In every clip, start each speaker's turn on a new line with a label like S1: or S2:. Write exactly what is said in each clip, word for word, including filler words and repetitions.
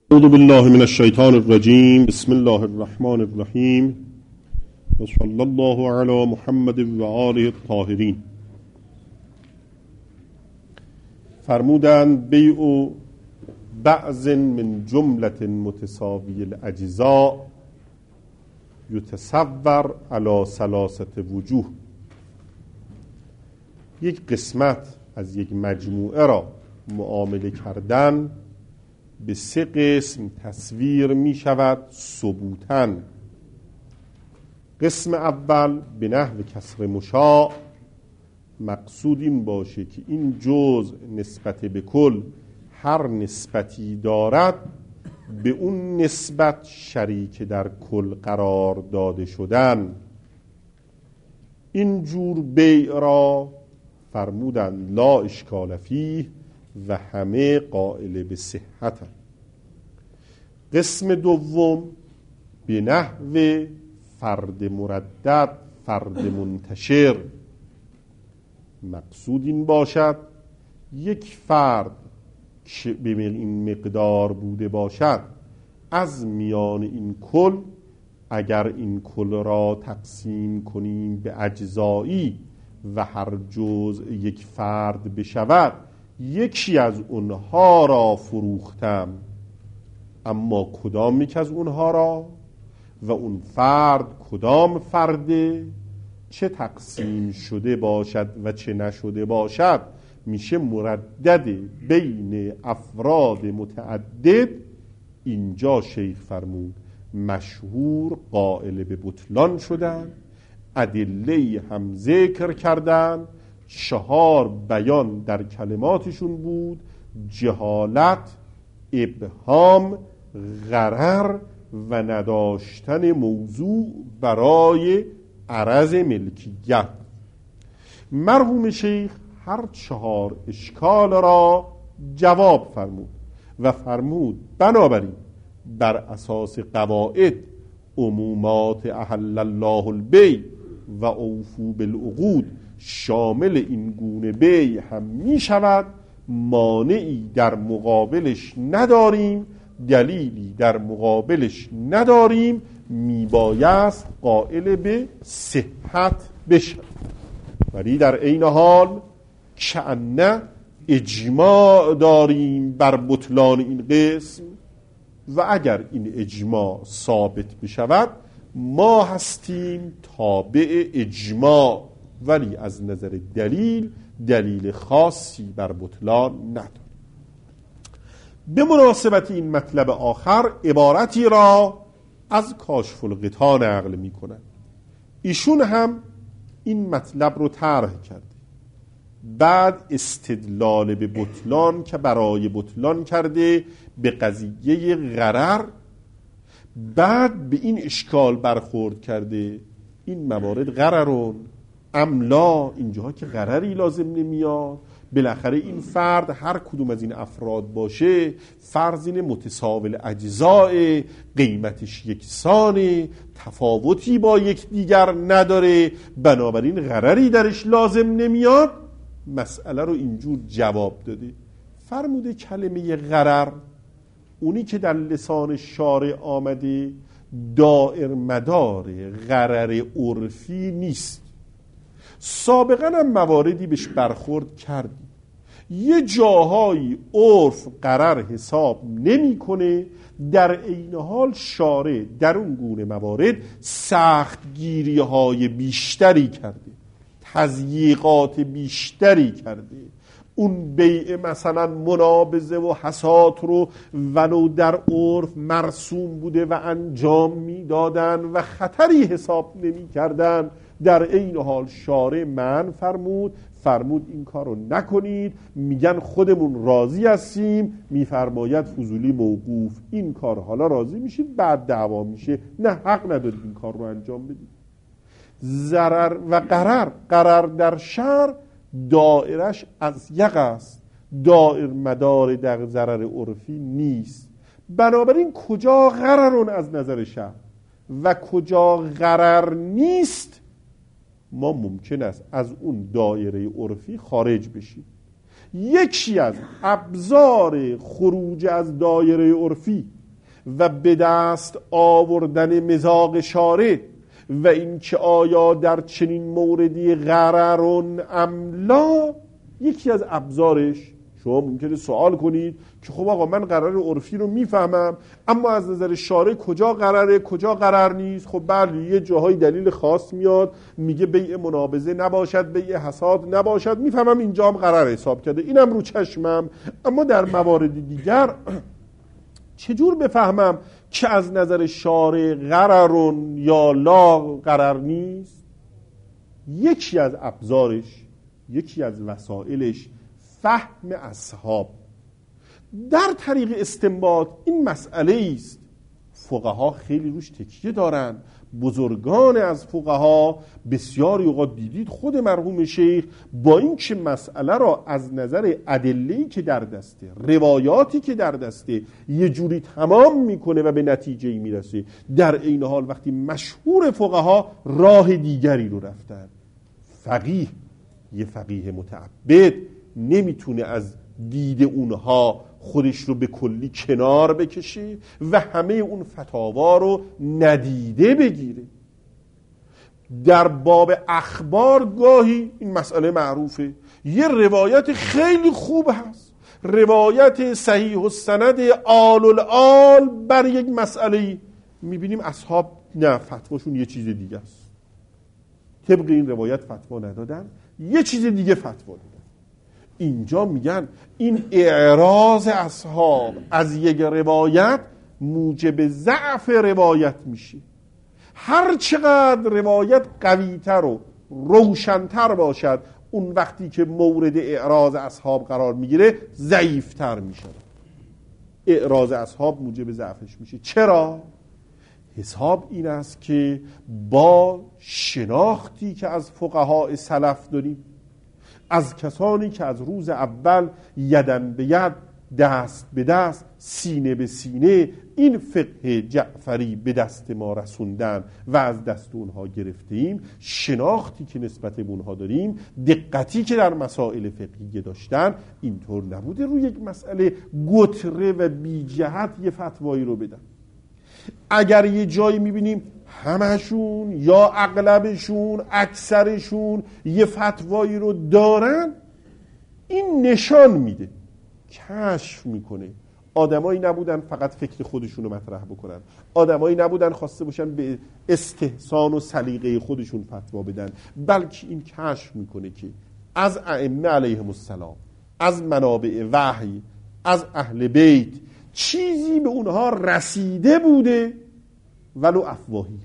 S1: اعوذ بالله من الشیطان الرجیم. بسم الله الرحمن الرحیم و صلی الله علی محمد و آله الطاهرین. فرمودند بیع بعض من جملة متساوی الاجزاء یتصور علی ثلاثه وجوه. یک قسمت از یک مجموعه را معامله کردن به سه قسم تصویر می شود ثبوتاً. قسم اول به نحو کسر مشاع، مقصود این باشه که این جزء نسبت به کل هر نسبتی دارد به اون نسبت شریک در کل قرار داده شدن. این جور بیع را فرمودند لا اشکال فیه و همه قائل به صحت. قسم دوم به نحو فرد مردد، فرد منتشر، مقصود این باشد یک فرد که به این مقدار بوده باشد از میان این کل اگر این کل را تقسیم کنیم به اجزایی و هر جزء یک فرد بشود یکی از اونها را فروختم، اما کدام یک از اونها را و اون فرد کدام فرده، چه تقسیم شده باشد و چه نشده باشد، میشه مردد بین افراد متعدد. اینجا شیخ فرمود مشهور قائل به بطلان شدن، ادله هم ذکر کردن، چهار بیان در کلماتشون بود: جهالت، ابهام، غرر و نداشتن موضوع برای عرض ملکیت. مرحوم شیخ هر چهار اشکال را جواب فرمود و فرمود بنابراین بر اساس قواعد عمومات احل الله البیع و اوفوا بالعقود شامل این گونه بیع هم می شود، مانعی در مقابلش نداریم، دلیلی در مقابلش نداریم، میبایست قائل به صحت بشه. ولی در عین حال کأنه اجماع داریم بر بطلان این قسم و اگر این اجماع ثابت بشود ما هستیم تابع اجماع، ولی از نظر دلیل دلیل خاصی بر بطلان نداریم. به مناسبت این مطلب آخر عبارتی را از کاشف الغطا نقل می کنند. ایشون هم این مطلب رو طرح کرده، بعد استدلال به بطلان که برای بطلان کرده به قضیه غرر، بعد به این اشکال برخورد کرده این موارد غررون املا، اینجاها که غرری لازم نمیاد، بالاخره این فرد هر کدوم از این افراد باشه فرض اینه متساوی اجزاء، قیمتش یکسانه، تفاوتی با یک دیگر نداره، بنابراین غرری درش لازم نمیاد. مسئله رو اینجور جواب داده، فرموده کلمه غرر اونی که در لسان شارع آمده دائر مدار غرر عرفی نیست. سابقا هم مواردی بهش برخورد کردیم، یه جاهایی عرف غرر حساب نمی کنه، در عین حال شارع در اون گونه موارد سخت گیری های بیشتری کرده، تضییقات بیشتری کرده. اون بیع مثلا منابضه و حسات رو ولو در عرف مرسوم بوده و انجام میدادن و خطری حساب نمی کردن، در این حال شارع من فرمود فرمود این کار رو نکنید، میگن خودمون راضی هستیم، میفرماید فضولی موقوف، این کار حالا راضی میشید بعد دعوا میشه، نه حق ندارید این کار رو انجام بدید. ضرر و قرر، قرر در شرع دائرش از یک است، دائر مدار در ضرر عرفی نیست. بنابراین کجا غررون از نظر شرع و کجا غرر نیست ما ممکن است از اون دایره عرفی خارج بشیم. یکی از ابزار خروج از دایره عرفی و به دست آوردن مزاق شارع و این که آیا در چنین موردی غررون املا یکی از ابزارش. شما ممکنه سوال کنید که خب آقا من قرار عرفی رو میفهمم، اما از نظر شارع کجا قراره کجا قرار نیست؟ خب بله یه جاهای دلیل خاص میاد میگه بیع منابضه نباشد، بیع حساد نباشد، میفهمم اینجا هم قرار حساب کرده، اینم رو چشمم. اما در موارد دیگر چجور بفهمم که از نظر شارع قرارون یا لا قرار نیست؟ یکی از ابزارش، یکی از وسایلش فهم اصحاب. در طریق استنباط این مسئله است فقها خیلی روش تکیه دارن. بزرگان از فقها بسیاری اوقات دیدید خود مرحوم شیخ با این که مسئله را از نظر ادله‌ای که در دسته، روایاتی که در دسته یه جوری تمام میکنه و به نتیجه‌ای میرسه، در این حال وقتی مشهور فقها راه دیگری رو رفتن. فقیه، یه فقیه متعبد نمیتونه از دید اونها خودش رو به کلی کنار بکشه و همه اون فتاوا رو ندیده بگیره. در باب اخبار گاهی این مسئله معروفه، یه روایت خیلی خوب هست، روایت صحیح السند آل الآل بر یک مسئله، میبینیم اصحاب نه، فتواشون یه چیز دیگه است، طبق این روایت فتوا ندادن، یه چیز دیگه فتوا دادن. اینجا میگن این اعراض اصحاب از یک روایت موجب ضعف روایت میشه. هر چقدر روایت قویتر و روشنتر باشد، اون وقتی که مورد اعراض اصحاب قرار میگیره ضعیفتر میشه. اعراض اصحاب موجب ضعفش میشه. چرا؟ حساب این است که با شناختی که از فقهای سلف داریم، از کسانی که از روز اول یدن به ید، دست به دست، سینه به سینه این فقه جعفری به دست ما رسوندن و از دست اونها گرفتیم، شناختی که نسبت به اونها داریم، دقتی که در مسائل فقهی داشتن، اینطور نبوده روی یک مسئله گتره و بی جهت یه فتوایی رو بدن. اگر یه جایی میبینیم همشون یا اغلبشون اکثرشون یه فتوایی رو دارن، این نشان میده، کشف میکنه آدمایی نبودن فقط فکر خودشون رو مطرح بکنن، آدمایی نبودن خواسته باشن به استحسان و سلیقه خودشون فتوا بدن، بلکه این کشف میکنه که از ائمه علیهم السلام، از منابع وحی، از اهل بیت چیزی به اونها رسیده بوده، ولو افواهی،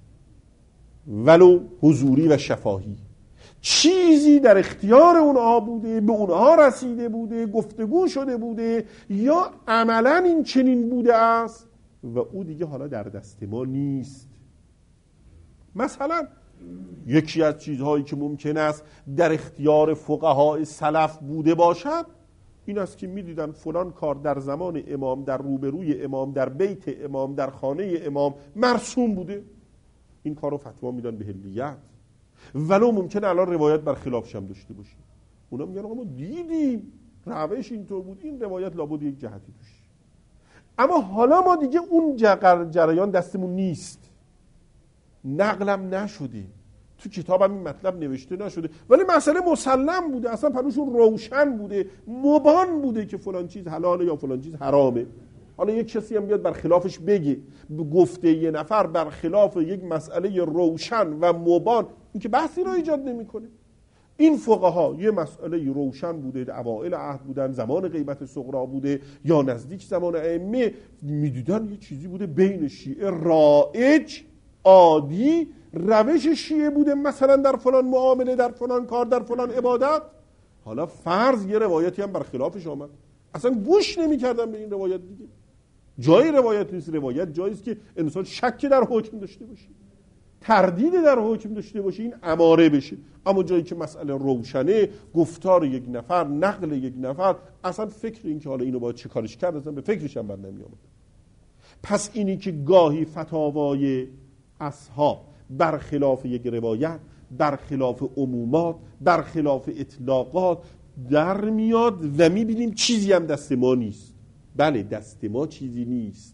S1: ولو حضوری و شفاهی، چیزی در اختیار اونها بوده، به اونها رسیده بوده، گفتگو شده بوده، یا عملا این چنین بوده است و او دیگه حالا در دست ما نیست. مثلا یکی از چیزهایی که ممکن است در اختیار فقهای سلف بوده باشد این است که میدیدن فلان کار در زمان امام، در روبروی امام، در بیت امام، در خانه امام مرسوم بوده، این کار رو فتوا میدن به حلیت، ولو ممکنه الان روایت بر خلافش هم داشته باشیم. اونا میگن ما دیدیم روش اینطور بود، این روایت لابد یک جهتی توش، اما حالا ما دیگه اون جریان دستمون نیست، نقلم نشده، تو کتابم این مطلب نوشته نشده، ولی مسئله مسلم بوده، اصلا پروشون روشن بوده، مبان بوده که فلان چیز حلاله یا فلان چیز حرامه. حالا یک کسی هم بیاد برخلافش بگه، گفته یه نفر برخلاف یک مسئله روشن و مبان، این که بحثی رو ایجاد نمیکنه. این فقها یه مسئله روشن بوده، اوائل عهد بودن، زمان غیبت صغرا بوده یا نزدیک زمان ائمه، میدیدن یه چیزی بوده بین شیعه رایج، عادی، روش شیعه بوده، مثلا در فلان معامله، در فلان کار، در فلان عبادت. حالا فرض یه روایتی هم برخلافش آمد، اصلا گوش نمی‌کردن به این روایت دیگه. جای روایت نیست، روایت جایی است که انسان شک در حکم داشته باشه، تردید در حکم داشته باشه، این اماره بشه. اما جایی که مسئله روشنه، گفتار یک نفر، نقل یک نفر، اصلا فکر این که حالا اینو باید چه کارش کرد اصلا به فکرش هم بر نمی‌آمد. پس اینی که گاهی فتاوای اصحاب برخلاف یک روایت، برخلاف عمومات، برخلاف اطلاقات در میاد و میبینیم چیزی هم دست ما نیست. بله دست ما چیزی نیست،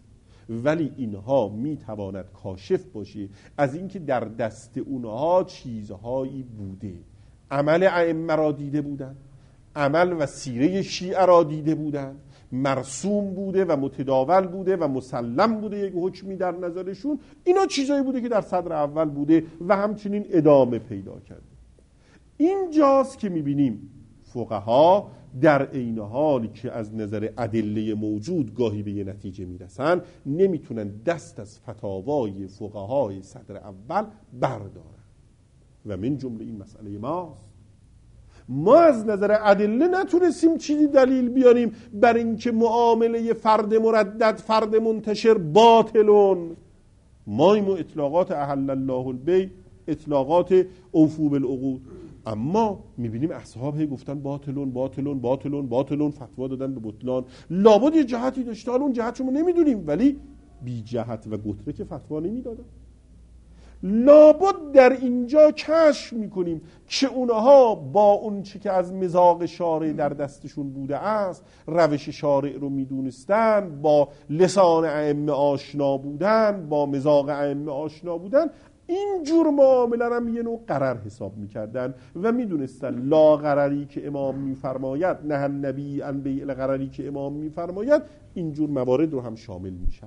S1: ولی اینها میتواند کاشف باشه از اینکه در دست اونها چیزهایی بوده. عمل ائمه را دیده بودن، عمل و سیره شیعه را دیده بودن، مرسوم بوده و متداول بوده و مسلم بوده یک حکمی در نظرشون. اینا چیزایی بوده که در صدر اول بوده و همچنین ادامه پیدا کرده. اینجاست که میبینیم فقها در عین حالی که از نظر ادله موجود گاهی به یه نتیجه میرسن، نمیتونن دست از فتاوای فقهای صدر اول بردارن و من جمله این مسئله ماست. ما از نظر ادله نتونستیم چیزی دلیل بیاریم بر اینکه معامله فرد مردد، فرد منتشر باطلون. مایم و اطلاقات احل الله البیع، اطلاقات اوفو بالعقود، اما میبینیم اصحاب هی گفتن باطلون باطلون باطلون باطلون، فتوا دادن به بطلان. لابد یه جهتی داشته، حالا اون جهت شما نمیدونیم، ولی بی جهت و گتره که فتوا نمیدادن. لابد در اینجا کشف میکنیم که اونها با اون چی که از مزاق شارع در دستشون بوده است، روش شارع رو میدونستن، با لسان ائمه آشنا بودن، با مزاق ائمه آشنا بودن، این جور معامله هم یه نوع قرار حساب میکردن و میدونستن لا قراری که امام میفرماید، نه النبی ان بیع قراری که امام میفرماید، این جور موارد رو هم شامل میشود.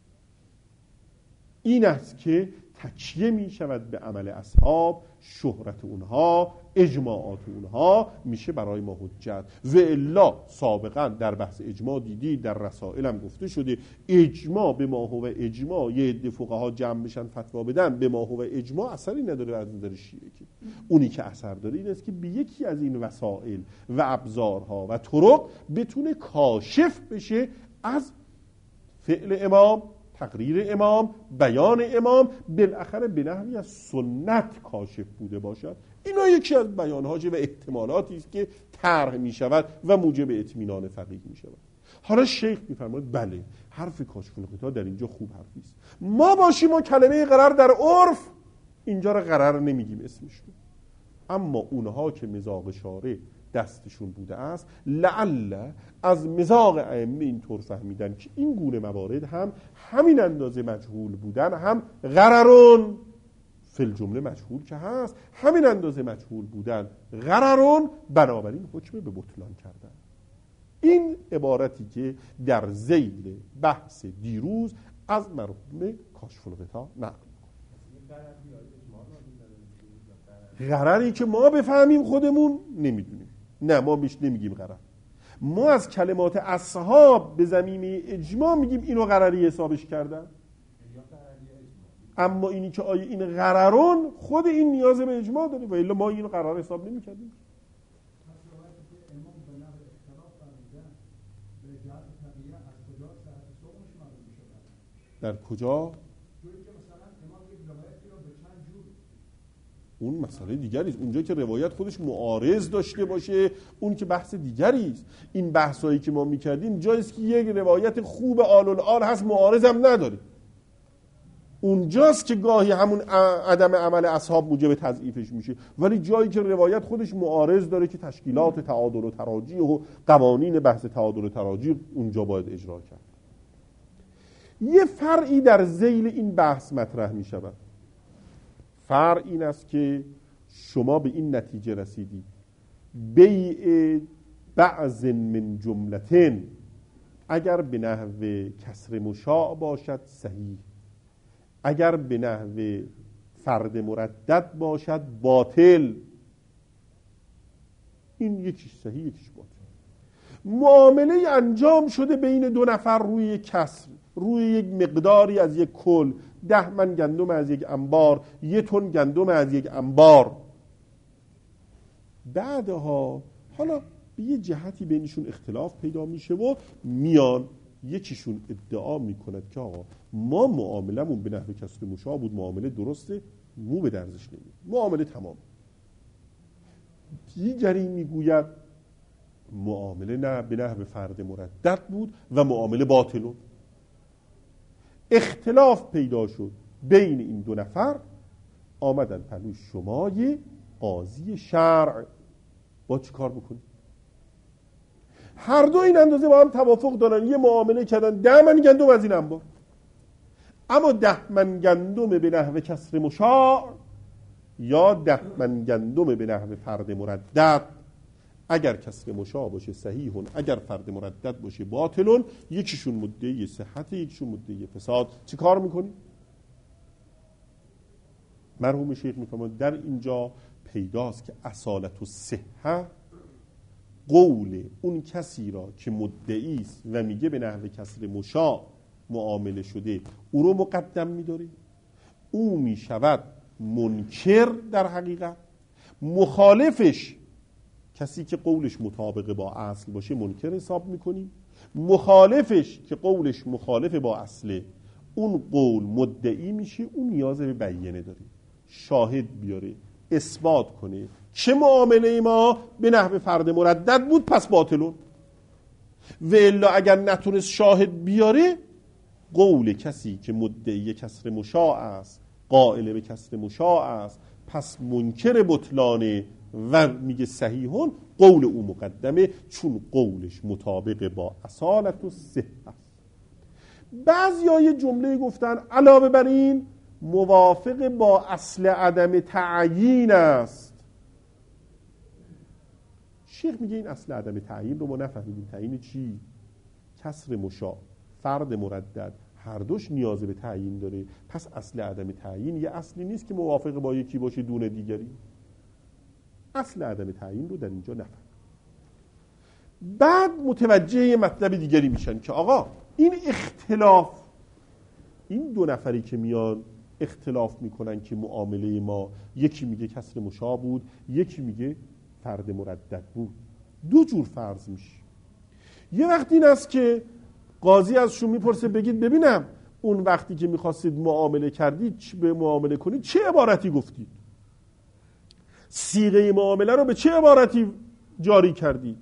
S1: این است که تکیه می شود به عمل اصحاب، شهرت اونها، اجماعات اونها میشه برای ما حجت. و الا سابقا در بحث اجماع دیدی، در رسائل هم گفته شده، اجماع به ما هو اجماع، یه عده فقها جمع بشن فتوا بدن به ما هو اجماع اثری نداره از نظر شیعه. که اونی که اثر داره این است که به یکی از این وسائل و ابزارها و طرق بتونه کاشف بشه از فعل امام، تقریر امام، بیان امام، بالاخره به نحوی از سنت کاشف بوده باشد. اینا یکی از بیانهاش و احتمالاتی است که طرح می شود و موجب اطمینان فقیه می شود. حالا شیخ می فرماید بله، حرف کاشف الغطا در اینجا خوب حرفی است. ما باشیم و کلمه قرار در عرف اینجا را قرار نمیگیم اسمش رو، اما اونها که مزاق شارع دستشون بوده است، لعل از مزاق ائمه اینطور فهمیدن که این گونه موارد هم همین اندازه مجهول بودن، هم غررون فی الجمله مجهول که هست، همین اندازه مجهول بودن غررون، بنابراین حکم به بطلان کردن. این عبارتی که در ذیل بحث دیروز از مرحوم کاشف الغطا نقل غرری که ما بفهمیم خودمون نمیدونیم. نه، ما بیش نمیگیم غرر. ما از کلمات اصحاب به زمینه اجماع میگیم اینو غرری حسابش کردن، اما اینی که آیا این غررون، خود این نیاز به اجماع داره و الا ما اینو غرر حساب نمیکردیم. در کجا؟ اون مسئله دیگری است. اونجا که روایت خودش معارض داشته باشه اون که بحث دیگری است. این بحثایی که ما میکردیم جاییست که یک روایت خوب آل الآل هست، معارض هم نداره. اونجاست که گاهی همون عدم عمل اصحاب موجب تضعیفش میشه، ولی جایی که روایت خودش معارض داره که تشکیلات تعادل و تراجیح و قوانین بحث تعادل و تراجیح اونجا باید اجرا کرد. یه فرعی در ذیل این بحث مطرح میشود. فرع این است که شما به این نتیجه رسیدید بیع بعض من جملتن اگر به نحو کسر مشاع باشد صحیح، اگر به نحو فرد مردد باشد باطل. این یکیش صحیح یکیش باطل. معامله انجام شده بین دو نفر روی یک کسر، روی یک مقداری از یک کل، ده من گندم از یک انبار، یک تن گندم از یک انبار. بعدها حالا به یه جهتی بینشون اختلاف پیدا میشه و میان یکیشون ادعا میکند که آقا ما معاملمون به نحو کسر مشاع بود، معامله درسته، مو به درزش نمید، معامله تمام. دیگری میگوید معامله نه به نحو فرد مردد بود و معامله باطلون. اختلاف پیدا شد بین این دو نفر، آمدن پلوی شمای قاضی شرع. با چی کار بکنید؟ هر دو این اندازه با هم توافق دارن، یه معامله کردن، ده من گندم از این انبار. اما ده من گندم به نحو کسر مشاع یا ده من گندم به نحو فرد مردد، اگر کسر مشاع باشه صحیحون، اگر فرد مردد باشه باطلون، یکیشون مدعی صحت، یکیشون مدعی فساد. چی کار میکنی؟ مرحوم شیخ میفرماید در اینجا پیداست که اصالت الصحه قول اون کسی را که مدعی است و میگه به نحو کسر مشاع معامله شده او رو مقدم میداره. او میشود منکر در حقیقت، مخالفش کسی که قولش مطابق با اصل باشه منکر حساب میکنیم، مخالفش که قولش مخالف با اصله اون قول مدعی میشه. اون نیاز به بیانه داره، شاهد بیاره، اثبات کنه چه معامله ما به نحو فرد مردد بود پس باطلون، و الا اگر نتونست شاهد بیاره قول کسی که مدعی کسر مشاع است، قائل به کسر مشاع است، پس منکر بطلانه و میگه صحیحون، قول او مقدمه چون قولش مطابق با اصالت و صحت است. بعضیا یه جمله گفتن علاوه بر این موافق با اصل عدم تعیین است. شیخ میگه این اصل عدم تعیین رو ما نفهمیدیم. تعیین چی؟ کسر مشاع، فرد مردد، هر دوش نیاز به تعیین داره. پس اصل عدم تعیین یه اصلی نیست که موافق با یکی باشه دون دیگری. اصل عدم تعیین رو در اینجا نفهم. بعد متوجه یه مطلب دیگری میشن که آقا این اختلاف، این دو نفری که میان اختلاف میکنن که معامله ما یکی میگه کسر مشاع بود، یکی میگه فرد مردد بود، دو جور فرض میشه. یه وقت این است که قاضی ازشون میپرسه بگید ببینم اون وقتی که میخواستید معامله کردید به معامله کنید چه عبارتی گفتید؟ صیغه معامله رو به چه عبارتی جاری کردید؟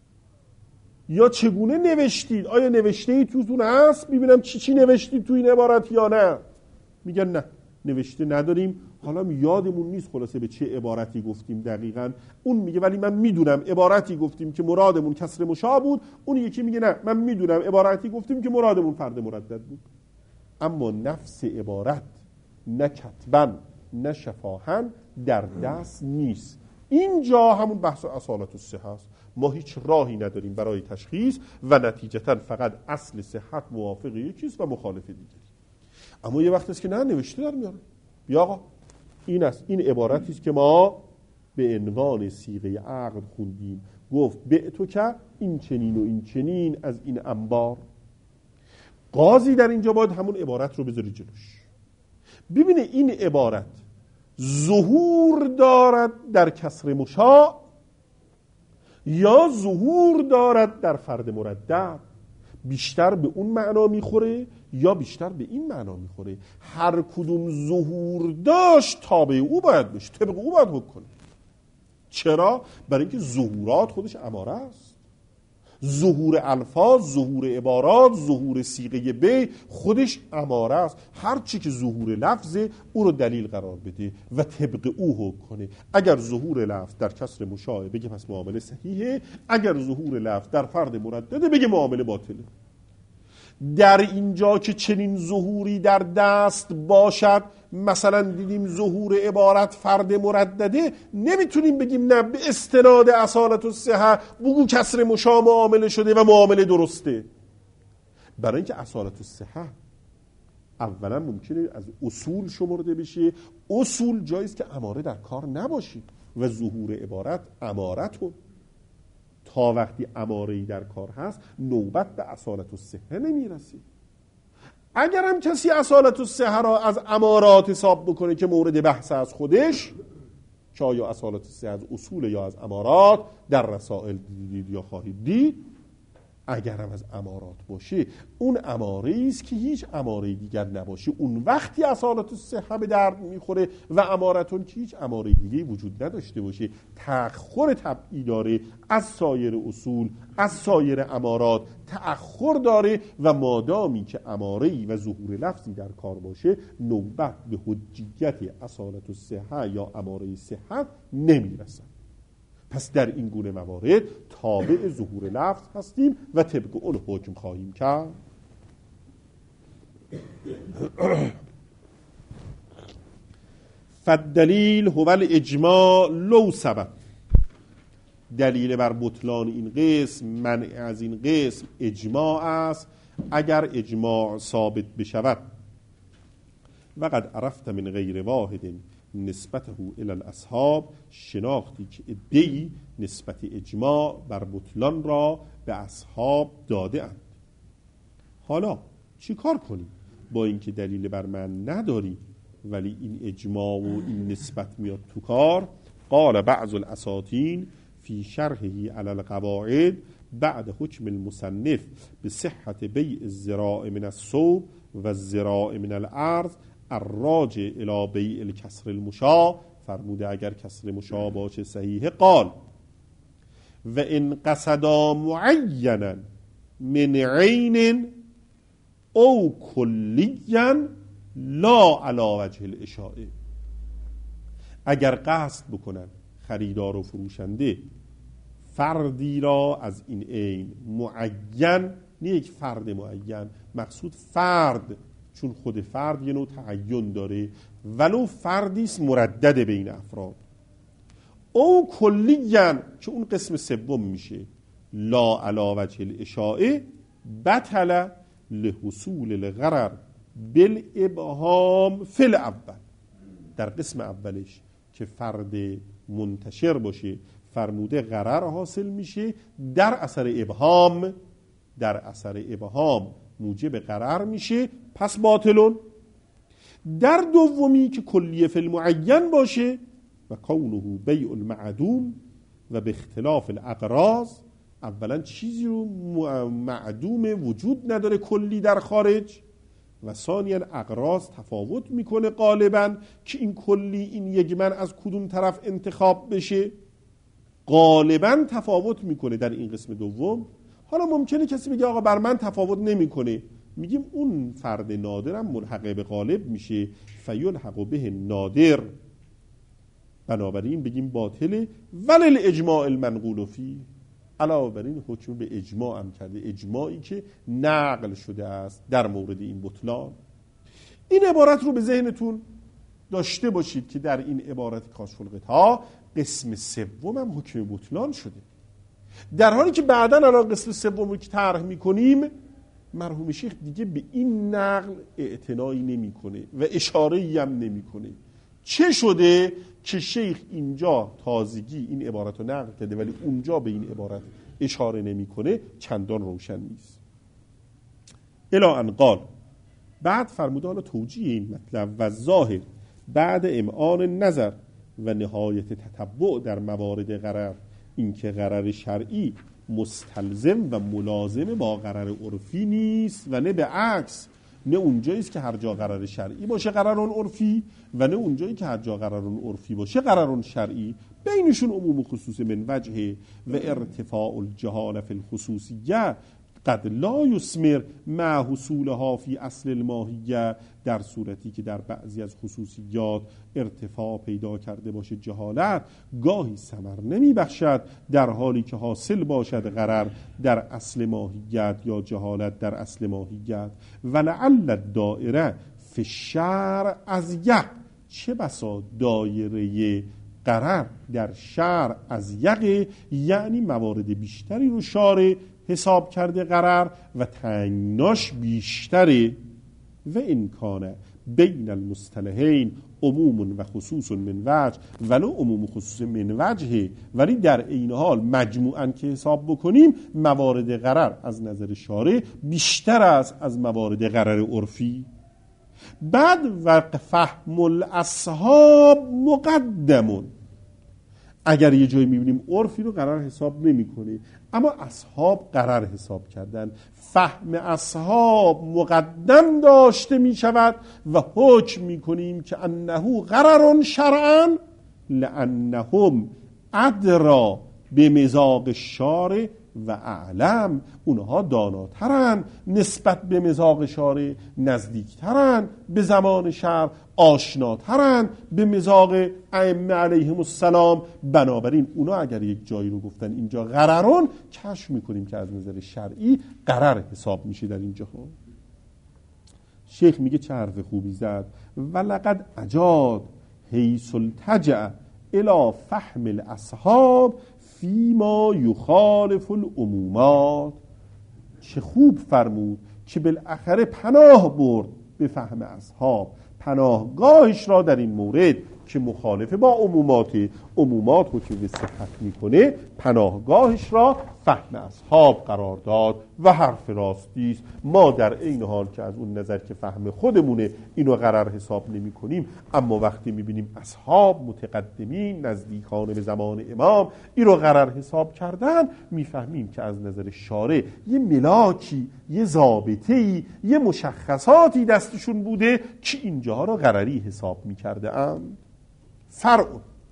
S1: یا چگونه نوشتید؟ آیا نوشته ای توتون هست؟ ببینم چی چی نوشتید تو این عبارت یا نه؟ میگن نه نوشته نداریم، حالا یادمون نیست خلاصه به چه عبارتی گفتیم دقیقاً. اون میگه ولی من میدونم عبارتی گفتیم که مرادمون کسر مشاع بود. اون یکی میگه نه من میدونم عبارتی گفتیم که مرادمون فرد مردد بود. اما نفس عبارت نه کتباً نه شفاهاً در دست نیست. اینجا همون بحث اصالت الصحه است. ما هیچ راهی نداریم برای تشخیص و نتیجتاً فقط اصل صحت موافق یکیست و مخالف دیگری. اما یه وقت است که نه نوشته در میاره. بیا آقا این است، این عبارتی است که ما به عنوان صیغه عقد خوندیم. گفت بعتو که این چنین و این چنین از این انبار. قاضی در اینجا باید همون عبارت رو بذاری جلوش، ببینه این عبارت ظهور دارد در کسر مشاع یا ظهور دارد در فرد مردد. بیشتر به اون معنا میخوره یا بیشتر به این معنا میخوره. هر کدوم ظهور داشت تابع او باید بشه، طبق او باید حکم کنه. چرا؟ برای اینکه ظهورات خودش اماره است. ظهور الفاظ، ظهور عبارات، ظهور صیغه بی خودش اماره است. هر چی که ظهور لفظه او رو دلیل قرار بده و طبق او حکم کنه. اگر ظهور لفظ در کسر مشاع بگه پس معامله صحیحه، اگر ظهور لفظ در فرد مردده بگه معامله باطله. در اینجا که چنین ظهوری در دست باشد، مثلا دیدیم ظهور عبارت فرد مردده، نمیتونیم بگیم نه به استناد اصالت الصحه بگو کسر مشاع معامله شده و معامله درسته. برای اینکه اصالت الصحه اولا ممکنه از اصول شمرده بشه. اصول جاییست که اماره در کار نباشی و ظهور عبارت امارتون. تا وقتی اماره‌ای در کار هست نوبت به اصالت الصحه نمیرسی. اگر هم کسی اصالت الصحه را از امارات حساب بکنه که مورد بحث از خودش، که آیا اصالت الصحه از اصول یا از امارات، در رسائل دیدید یا خواهید دید. اگر هم از امارات باشه اون اماره‌ای است که هیچ اماره دیگر نباشه، اون وقتی اصالت الصحه به درد میخوره و امارتون که هیچ اماره دیگه وجود نداشته باشه. تأخر طبعی داره از سایر اصول، از سایر امارات تأخر داره و مادامی که اماره‌ای و ظهور لفظی در کار باشه نوبت به حجیت اصالت الصحه یا اماره صحت نمیرسه. پس در این گونه موارد تابع ظهور لفظ هستیم و طبق اون حکم خواهیم کرد. فالدلیل هو الاجماع لو سبب، دلیل بر بطلان این قسم، منع از این قسم اجماع است اگر اجماع ثابت بشود. و قد عرفت من غیر واحد نسبته الی الاصحاب، شناختی که ادعی نسبت اجماع بر بطلان را به اصحاب داده اند. حالا چی کار کنیم با اینکه دلیل بر من نداری ولی این اجماع و این نسبت میاد تو کار؟ قال بعض الاساطین فی شرحه علی القواعد بعد حکم المصنف به صحت بیع الذراع من الثوب و الذراع من الارض الراجع الی بیع الکسر المشاع، فرموده اگر کسر مشاع باشه صحیح. قال و ان قصدا معینا من عین او کلیا لا علی وجه الاشاعه، اگر قصد بکنن خریدار و فروشنده فردی را از این عین معین، نه یک فرد معین، مقصود فرد، چون خود فرد یه نوع تعین داره ولو فردیست مردد بین افراد، او کلیاً که اون قسم سوم میشه لا علی وجه الاشاعه، بطل لحصول الغرر بالابهام فی الاول، در قسم اولش که فرد منتشر باشه فرموده غرر حاصل میشه در اثر ابهام، در اثر ابهام موجب غرر میشه پس باطلون. در دومی که کلیه فی المعین باشه و کونه بیع المعدوم و به اختلاف الاقراض، اولا چیزی رو معدوم وجود نداره کلی در خارج و ثانیا اقراض تفاوت میکنه غالبا که این کلی این یجمن از کدوم طرف انتخاب بشه، غالبا تفاوت میکنه در این قسم دوم. حالا ممکنه کسی بگه آقا بر من تفاوت نمیکنه، میگیم اون فرد نادرم ملحق به غالب میشه، فیلحق به نادر، بنابراین بگیم باطله. ولی الاجماع المنقول فی، علاوه بر این حکم به اجماع هم کرده، اجماعی که نقل شده است در مورد این بطلان. این عبارت رو به ذهنتون داشته باشید که در این عبارت کاشف الغطا قسم سوم هم حکم بطلان شده، در حالی که بعداً الان قسم سوم رو که طرح میکنیم مرحوم شیخ دیگه به این نقل اعتنایی نمیکنه و اشاره‌ای هم نمیکنه. چه شده که شیخ اینجا تازگی این عبارت رو نقل کرده ولی اونجا به این عبارت اشاره نمیکنه؟ چندان روشن نیست. الی ان قال، بعد فرموده حالا توجیه این مطلب و ظاهر بعد امعان نظر و نهایت تتبع در موارد غرر، این که غرر شرعی مستلزم و ملازم با غرر عرفی نیست و نه به عکس، نه اونجایی است که هر جا غرر شرعی باشه غررون عرفی و نه اونجایی که هر جا غررون عرفی باشه غررون شرعی، بینشون عموم خصوص من وجه و ارتفاع الجهال فی الخصوصیه قد لا یثمر مع حصولها فی اصل الماهیه، در صورتی که در بعضی از خصوصیات ارتفاع پیدا کرده باشه جهالت گاهی ثمر نمی بخشد در حالی که حاصل باشد غرر در اصل ماهیت یا جهالت در اصل ماهیت. ولعل الدائره فی الشرع از یق، چه بسا دایره غرر در شرع از یق، یعنی موارد بیشتری رو شارع حساب کرده غرر و تنگناش بیشتره. و امکانه بین المصطلحین عموم و خصوص من وجه، ولو عموم و خصوص من وجه، ولی در این حال مجموعاً که حساب بکنیم موارد غرر از نظر شارع بیشتر است از موارد غرر عرفی. بعد و فهم الاصحاب مقدمون، اگر یه جایی میبینیم عرفی رو غرر حساب نمی کنه اما اصحاب غرر حساب کردن، فهم اصحاب مقدم داشته می شود و حکم می کنیم که انه غرر شرعا لانهم ادرا به مزاق شارع و اعلم، اونها داناترن نسبت به مزاق شارع، نزدیکترن به زمان شرع، آشناترن به مزاق ائمه علیهم السلام، بنابراین اونا اگر یک جایی رو گفتن اینجا غررون، کشف میکنیم که از نظر شرعی غرر حساب میشه در اینجا. شیخ میگه چه حرف خوبی زد. ولقد اجاد حیث التجع الى فهم الاصحاب فیما یخالف العمومات. چه خوب فرمود که بالاخره پناه برد به فهم اصحاب، پناهگاهش را در این مورد که مخالف با عمومات، عمومات رو که به صحت میکنه، پناهگاهش را فهم اصحاب قرار داد و حرف راستی است. ما در این حال که از اون نظر که فهم خودمونه اینو قرار حساب نمی کنیم، اما وقتی میبینیم اصحاب متقدمین نزدیکان به زمان امام اینو قرار حساب کردن، میفهمیم که از نظر شارع یه ملاکی، یه ضابطه‌ای، یه مشخصاتی دستشون بوده که اینجاها را قراری حساب میکرده اند. فرع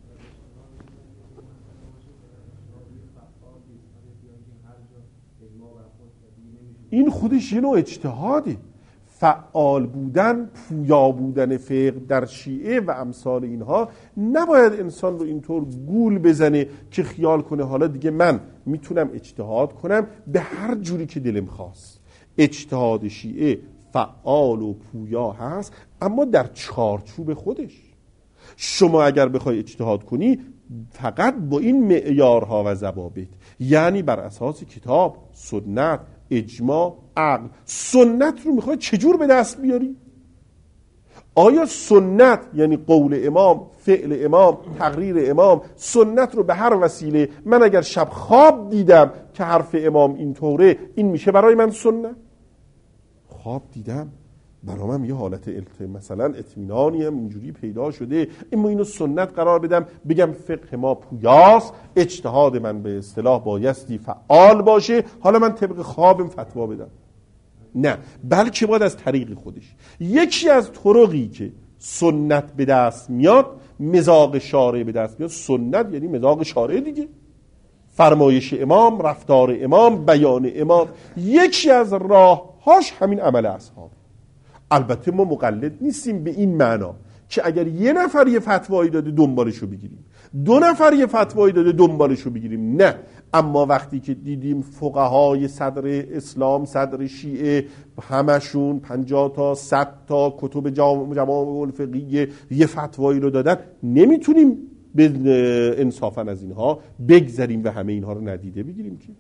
S1: این خودش یه نوع اجتهاده. فعال بودن، پویا بودن فقه در شیعه و امثال اینها نباید انسان رو اینطور گول بزنه که خیال کنه حالا دیگه من میتونم اجتهاد کنم به هر جوری که دلم خواست. اجتهاد شیعه فعال و پویا هست، اما در چارچوب خودش. شما اگر بخوای اجتهاد کنی فقط با این معیارها و ضوابط، یعنی بر اساس کتاب، سنت، اجماع، عقل. سنت رو میخوای چجور به دست بیاری؟ آیا سنت یعنی قول امام، فعل امام، تقریر امام، سنت رو به هر وسیله، من اگر شب خواب دیدم که حرف امام اینطوره، این میشه برای من سنت؟ خواب دیدم برای من یه حالت الت... مثلا اطمینانی هم اینجوری پیدا شده، اما اینو سنت قرار بدم بگم فقه ما پویاست، اجتهاد من به اصطلاح بایستی فعال باشه، حالا من طبق خوابم فتوا بدم؟ نه، بلکه باید از طریق خودش. یکی از طرقی که سنت به دست میاد، مذاق شارع به دست میاد. سنت یعنی مذاق شارع دیگه، فرمایش امام، رفتار امام، بیان امام. یکی از راههاش همین عمل اصحاب. البته ما مقلد نیستیم به این معنا که اگر یه نفر یه فتوایی داده دنبالشو بگیریم، دو نفر یه فتوایی داده دنبالشو بگیریم، نه. اما وقتی که دیدیم فقهای صدر اسلام، صدر شیعه، همشون پنجاه تا صد تا کتب جوامع الفقهیه یه فتوایی رو دادن، نمیتونیم به انصافا از اینها بگذریم و همه اینها رو ندیده بگیریم که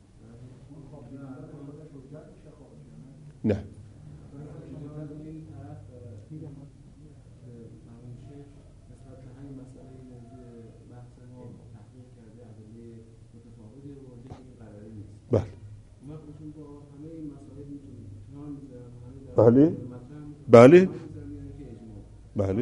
S1: نه. بله بله بله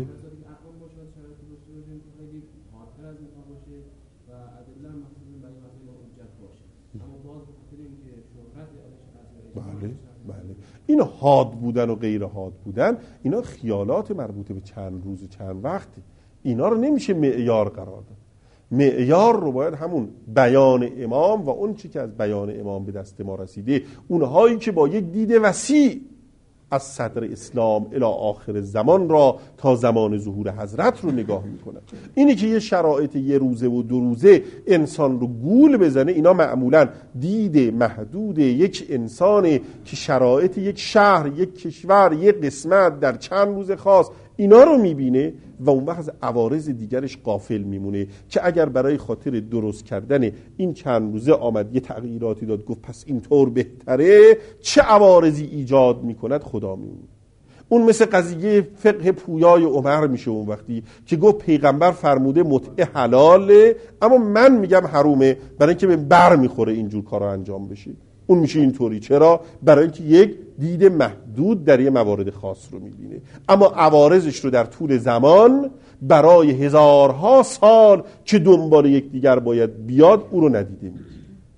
S1: بله بله این حاد بودن و غیر حاد بودن، اینا خیالات مربوطه به چند روز و چند وقتی. اینا رو نمیشه معیار قرار داد. معیار رو باید همون بیان امام و اون چی که از بیان امام به دست ما رسیده، اونهایی که با یک دید وسیع از صدر اسلام الی آخر زمان را تا زمان ظهور حضرت رو نگاه میکنن. اینی که یه شرایط یه روزه و دو روزه انسان رو گول بزنه، اینا معمولا دید محدود یک انسانه که شرایط یک شهر، یک کشور، یک قسمت در چند روز خاص اینا رو میبینه و اون وقت از عوارض دیگرش غافل میمونه که اگر برای خاطر درست کردن این چند روزه آمد یه تغییراتی داد، گفت پس اینطور بهتره، چه عوارضی ایجاد میکند خدا میمونه. اون مثل قضیه فقه پویای عمر میشه اون وقتی که گفت پیغمبر فرموده متعه حلاله اما من میگم حرومه، برای اینکه به بر میخوره اینجور کارا انجام بشه. اون میشه اینطوری. چرا؟ برای اینکه یک دید محدود در یه موارد خاص رو میبینه، اما عوارضش رو در طول زمان برای هزارها سال که دنبال یک دیگر باید بیاد او رو ندیده میگیره.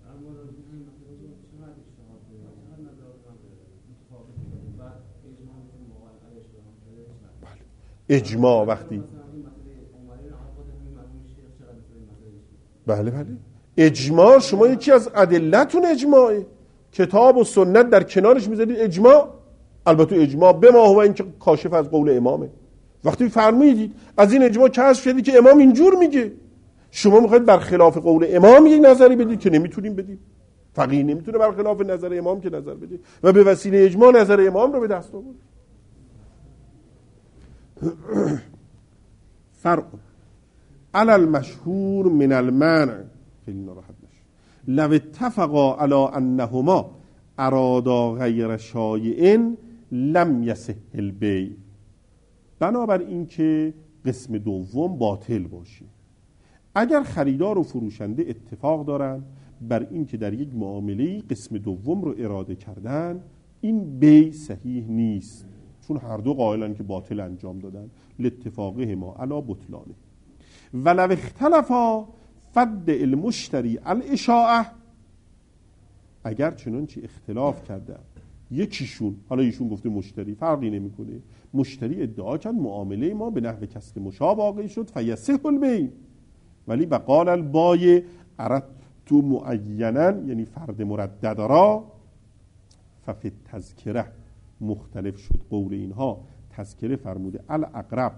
S1: اجماع وقتی بله بله اجماع شما یکی از ادلتون اجماعه، کتاب و سنت در کنارش میذارید اجماع. البته اجماع به ما هو این که کاشف از قول امامه. وقتی فرمودید از این اجماع کشف شدید که امام اینجور میگه، شما میخواید برخلاف قول امام یک نظری بدید که نمیتونیم بدیم. فقیه نمیتونه برخلاف نظر امام که نظر بده و به وسیله اجماع نظر امام رو به دست آورد. فرع علی المشهور من المنع خیلی ناراحت نشه. لو اتفقا علی انهما ارادا غیر شایع لم یصح البیع. بنابر این که قسم دوم باطل باشه. اگر خریدار و فروشنده اتفاق دارن بر این که در یک معامله قسم دوم رو اراده کردن، این بیع صحیح نیست، چون هر دو قائلن که باطل انجام دادن. لاتفاقه ما علی بطلانه. ولو اختلفا فد المشتری الاشاعه. اگر چنانچه اختلاف کردن یکیشون، حالا ایشون گفته مشتری، فرقی نمیکنه، مشتری ادعا کرد معامله ما به نحو کسب مشابه واقع شد فیصح البیع، ولی بقال البایع اردت معینا، یعنی فرد مردد را، ففی تذکره مختلف شد قول اینها. تذکره فرموده الاقرب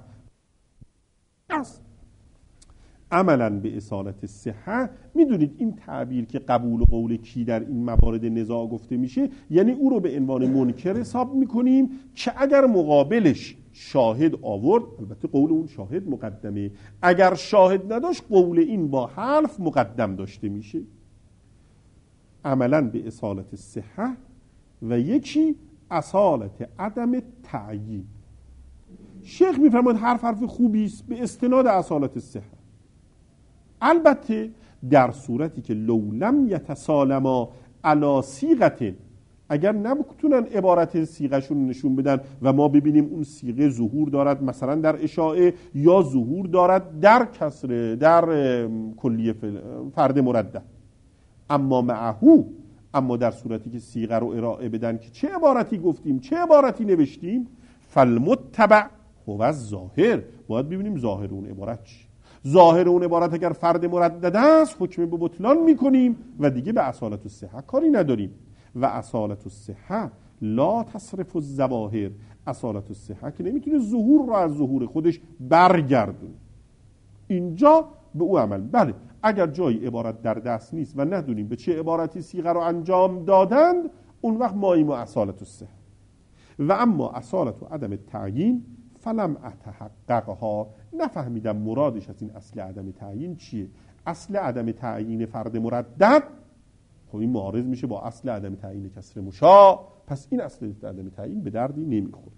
S1: عملا به اصالت صحه. میدونید این تعبیر که قبول قول کی در این موارد نزاع گفته میشه، یعنی او رو به عنوان منکر حساب میکنیم که اگر مقابلش شاهد آورد، البته قول اون شاهد مقدمه، اگر شاهد نداشت قول این با حلف مقدم داشته میشه. عملا به اصالت صحه و یکی اصالت عدم تعیین. شیخ میفرماید حرف حرف خوبی است به استناد اصالت صحه، البته در صورتی که لو لم یتسالما علی صیغه، اگر نبتونن عبارت صیغه‌شون نشون بدن و ما ببینیم اون صیغه ظهور دارد مثلا در اشاعه یا ظهور دارد در کسر، در کلیه فرد مردد، اما معهو، اما در صورتی که صیغه رو ارائه بدن که چه عبارتی گفتیم چه عبارتی نوشتیم، فالمتبع هو الظاهر، باید ببینیم ظاهر اون عبارت چی. ظاهر اون عبارت اگر فرد مردد است حکم به بطلان میکنیم و دیگه به اصالت الصحه کاری نداریم. و اصالت الصحه لا تصرف الظواهر، اصالت الصحه که نمیتونه ظهور رو از ظهور خودش برگردونه. اینجا به او عمل. بله اگر جایی عبارت در دست نیست و ندونیم به چه عبارتی صیغه رو انجام دادند، اون وقت ماییم و اصالت الصحه. و اما اصالت و عدم تعیین فلم اتحققها، نفهمیدم مرادش از این اصل عدم تعیین چیه. اصل عدم تعیین فرد مردد خب این معارض میشه با اصل عدم تعیین کسر مشاع، پس این اصل عدم تعیین به دردی نمیخوره.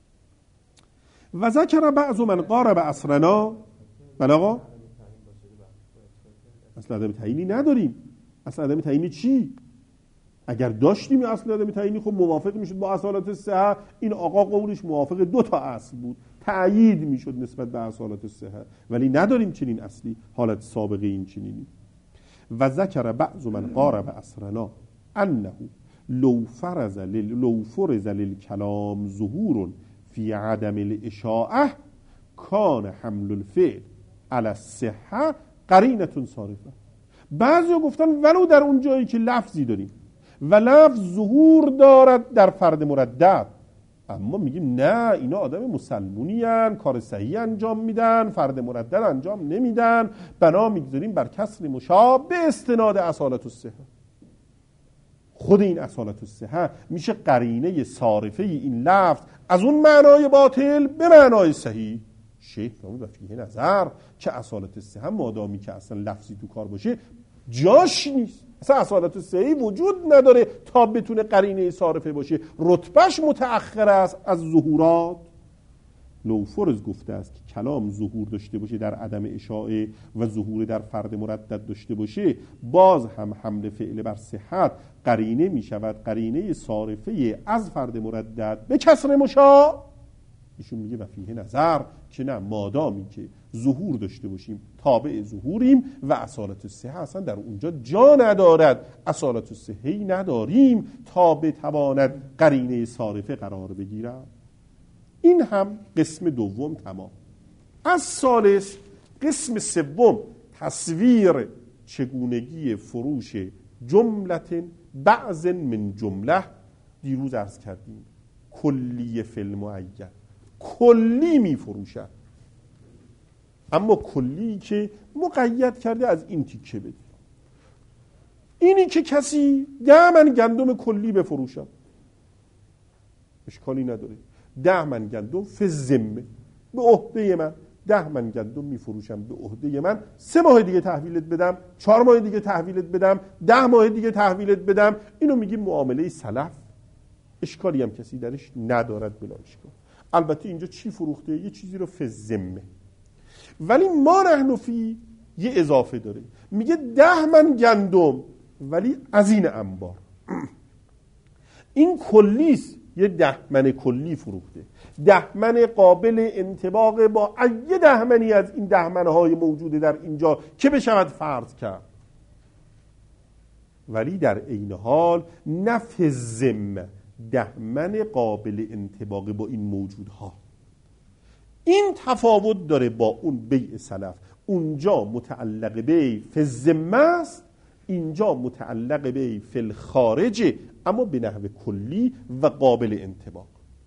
S1: و ذکر بعض من قارب عصرنا، بله آقا اصل عدم تعیینی نداریم. اصل عدم تعیینی چی؟ اگر داشتیم اصل عدم تعیینی خب موافق میشد با اصالت الصحه. این آقا قولش موافق دو تا اصل بود، تأیید میشد نسبت به اصالت الصحه، ولی نداریم چنین اصلی، حالت سابقه این چنینی. و ذکر بعض من قارب عصرنا انه لو فرز لل لو فرز للکلام ظهور فی عدم الاشاعه کان حمل الفعل علی الصحه قرینه صارفه. بعضیا گفتن ولو در اون جایی که لفظی داریم و لفظ ظهور دارد در فرد مردد، اما میگیم نه اینا آدم مسلمونی هن، کار صحیح انجام میدن، فرد مردد انجام نمیدن، بنا میگذاریم بر کسر مشابه به استناد اصالت الصحه. خود این اصالت الصحه میشه قرینه صارفه این لفظ از اون معنای باطل به معنای صحیح. شیخ فرمود و فیه نظر که اصالت الصحه مادامی که اصلا لفظی تو کار باشه جاش نیست، اصلا اصالت الصحه وجود نداره تا بتونه قرینه صارفه باشه، رتبهش متأخر است از ظهورات. لو فرض گفته است که کلام ظهور داشته باشه در عدم اشاعه و ظهور در فرد مردد داشته باشه، باز هم حمل فعل بر صحت قرینه می شود، قرینه صارفه از فرد مردد به کسر مشاع. ایشون میگه و فیه نظر که نه، مادامی که ظهور داشته باشیم تابع ظهوریم و اصالت الصحه اصلا در اونجا جا ندارد، اصالت الصحه نداریم تا بتواند قرینه صارفه قرار بگیرد. این هم قسم دوم تمام. از ثالث قسم سوم تصویر چگونگی فروش جملت بعض من جمله. دیروز عرض کردیم کلی فی المعین، کلی می فروشد، اما کلی که مقید کرده از این تیکه بده. اینی که کسی ده من گندم کلی بفروشد اشکالی نداره، ده من گندم فی الذمه، به عهده من، ده من گندم میفروشم به عهده من، سه ماه دیگه تحویلت بدم، چهار ماه دیگه تحویلت بدم، ده ماه دیگه تحویلت بدم. اینو میگیم معامله سلف، اشکالی هم کسی درش ندارد، بلا اشکال. البته اینجا چی فروخته؟ یه چیزی رو فزمه. ولی ما نحن فی یه اضافه داره، میگه ده من گندم ولی از این انبار. این کلیست، یه دهمن کلی فروخته، دهمن قابل انطباق با ای دهمنی از این دهمنهای موجوده در اینجا که بشود فرض کرد. ولی در عین حال نفذم دهمن قابل انطباق با این موجودها. این تفاوت داره با اون بیع سلف. اونجا متعلق به فزمه است، اینجا متعلق به فل خارجه، اما به نحو کلی و قابل انطباق.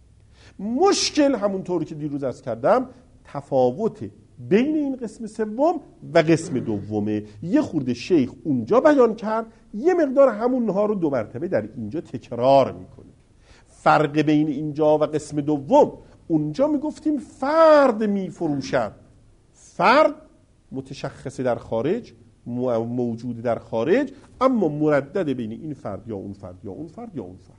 S1: مشکل همونطور که دیروز عرض کردم تفاوت بین این قسم سوم و قسم دومه. یه خورده شیخ اونجا بیان کرد، یه مقدار همونها رو دو مرتبه در اینجا تکرار میکنه. فرق بین اینجا و قسم دوم، اونجا میگفتیم فرد میفروشد، فرد متشخصه در خارج، موجود در خارج، اما مردد بین این فرد یا اون فرد یا اون فرد یا اون فرد.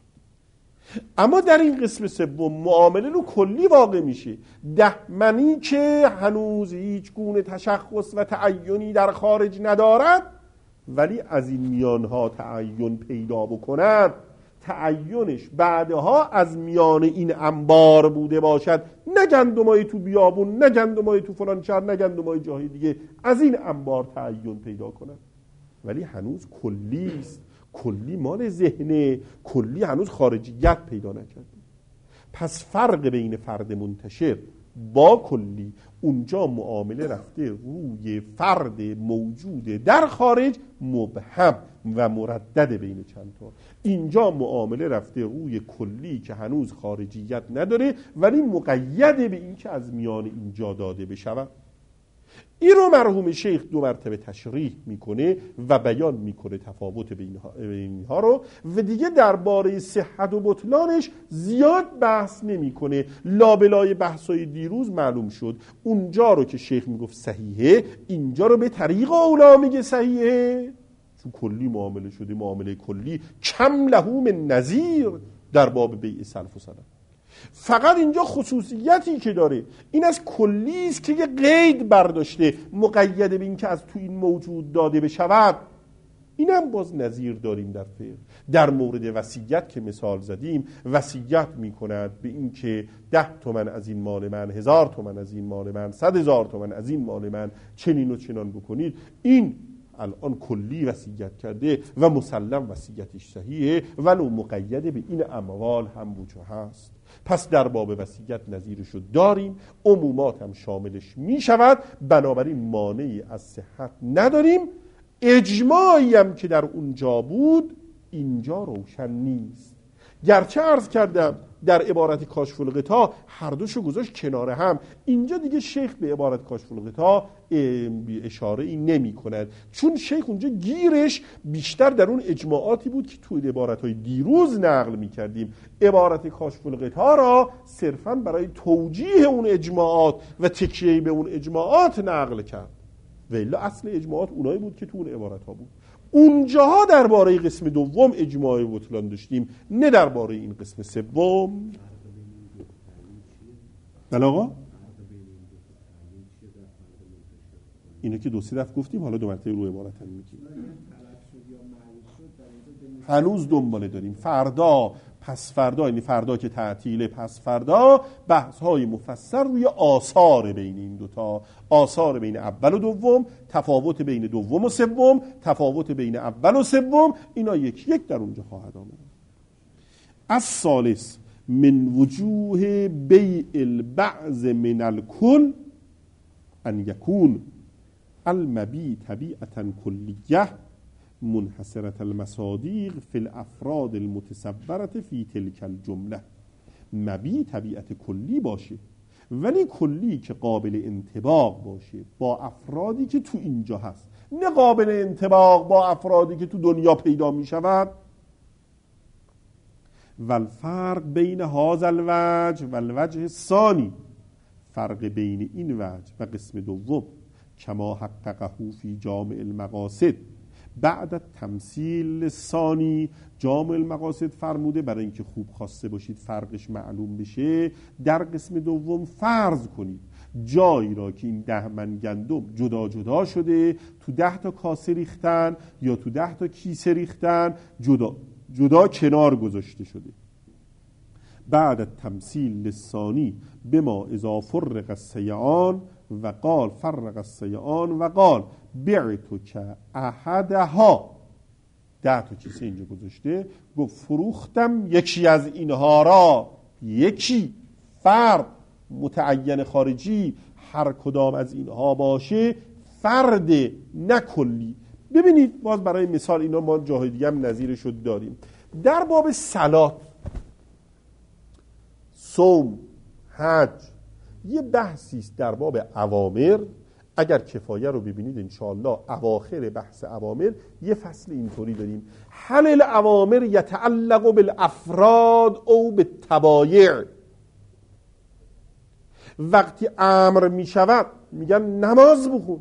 S1: اما در این قسم سوم معامله رو کلی واقع میشه. دهمنی که هنوز هیچ گونه تشخص و تعینی در خارج ندارد، ولی از این میانها تعین پیدا بکند، تعینش بعدها از میان این انبار بوده باشد، نه گندمای تو بیابون، نه گندمای تو فلان شهر، نه گندمای جای دیگه، از این انبار تعین پیدا کند. ولی هنوز کلی است، کلی مال ذهنه، کلی هنوز خارجیت پیدا نکرده. پس فرق بین فرد منتشر با کلی، اونجا معامله رفته روی فرد موجود در خارج مبهم و مردد بین چند تا. اینجا معامله رفته روی کلی که هنوز خارجیت نداره ولی مقید به این که از میان اینجا داده بشود. این رو مرحوم شیخ دو مرتبه تشریح میکنه و بیان میکنه تفاوت بین اینها رو، و دیگه درباره صحت و بطلانش زیاد بحث نمیکنه. لابلای بحثای دیروز معلوم شد اونجا رو که شیخ میگفت صحیحه، اینجا رو به طریق اولا میگه صحیحه، چون کلی معامله شده، معامله کلی کم له من نظیر در باب بیع سلف و سلف. فقط اینجا خصوصیتی که داره این از کلی است که یه قید برداشته مقید به این که از تو این موجود داده بشود. اینم باز نظیر داریم در فقه. در مورد وصیت که مثال زدیم، وصیت میکند به این که ده تومن از این مال من، هزار تومن از این مال من، صد هزار تومن از این مال من چنین و چنان بکنید. این الان کلی وصیت کرده و مسلم وصیتش صحیحه ولو مقید به این اموال هم وجه هست. پس در باب وصیت نظیرشو داریم، عمومات هم شاملش می شود، بنابراین مانعی از صحت نداریم. اجماعی هم که در اونجا بود اینجا روشن نیست. گرچه عرض کردم در عبارت کاشف الغطا هر دوشو گذاشت کنار هم، اینجا دیگه شیخ به عبارت کاشف الغطا اشاره ای نمی کند، چون شیخ اونجا گیرش بیشتر در اون اجماعاتی بود که توی عبارتهای دیروز نقل می کردیم. عبارت کاشف الغطا را صرفاً برای توجیه اون اجماعات و تکیه به اون اجماعات نقل کرد، ولی اصل اجماعات اونایی بود که تو اون عبارت ها بود. اونجاها درباره قسم دوم اجماع بطلان داشتیم، نه درباره این قسم سوم. بله آقا، اینو که دو سه دفعه گفتیم، حالا دو مرتبه روی عبارت هم میگیم. هنوز دنباله داریم. فردا پس فردا، یعنی فردا که تعطیله، پس فردا بحث های مفصل روی آثار بین این دوتا، آثار بین اول و دوم، تفاوت بین دوم و سوم، تفاوت بین اول و سوم، اینا یک یک در اونجا خواهد آمد. از ثالث من وجوه بیع البعض من الکل ان یکون المبیع طبیعتا کلیه منحصرة المصادیق فی الافراد المتصورة فی تلک الجمله. مبیع طبیعت کلی باشه، ولی کلی که قابل انطباق باشه با افرادی که تو اینجا هست، نه قابل انطباق با افرادی که تو دنیا پیدا می شود. والفرق بین هذا الوجه والوجه الثانی، فرق بین این وجه و قسم دوم کما حققه فی جامع المقاصد بعد تمثیل ثانی. جامع المقاصد فرموده برای اینکه خوب خواسته باشید فرقش معلوم بشه، در قسم دوم فرض کنید جایی را که این ده من گندم جدا جدا شده، تو ده تا کاسه ریختن یا تو ده تا کیسه ریختن، جدا جدا کنار گذاشته شده. بعد تمثیل ثانی بما اذا فرق السیعان و قال فرق السیعان و قال بعتو که احدها، ده تا کیسه اینجا گذاشته، گفت فروختم یکی از اینها را، یکی فرد متعین خارجی هر کدام از اینها باشه، فرد نه کلی. ببینید باز برای مثال اینا ما جاهای دیگه هم نظیرش رو داریم. در باب صلات، صوم، حج یه بحثی است در باب اوامر. اگر کفایه رو ببینید انشاءالله اواخر بحث اوامر یه فصل اینطوری داریم: هل الاوامر یتعلق بالافراد او بالتبایع. وقتی امر می شود میگن نماز بخون،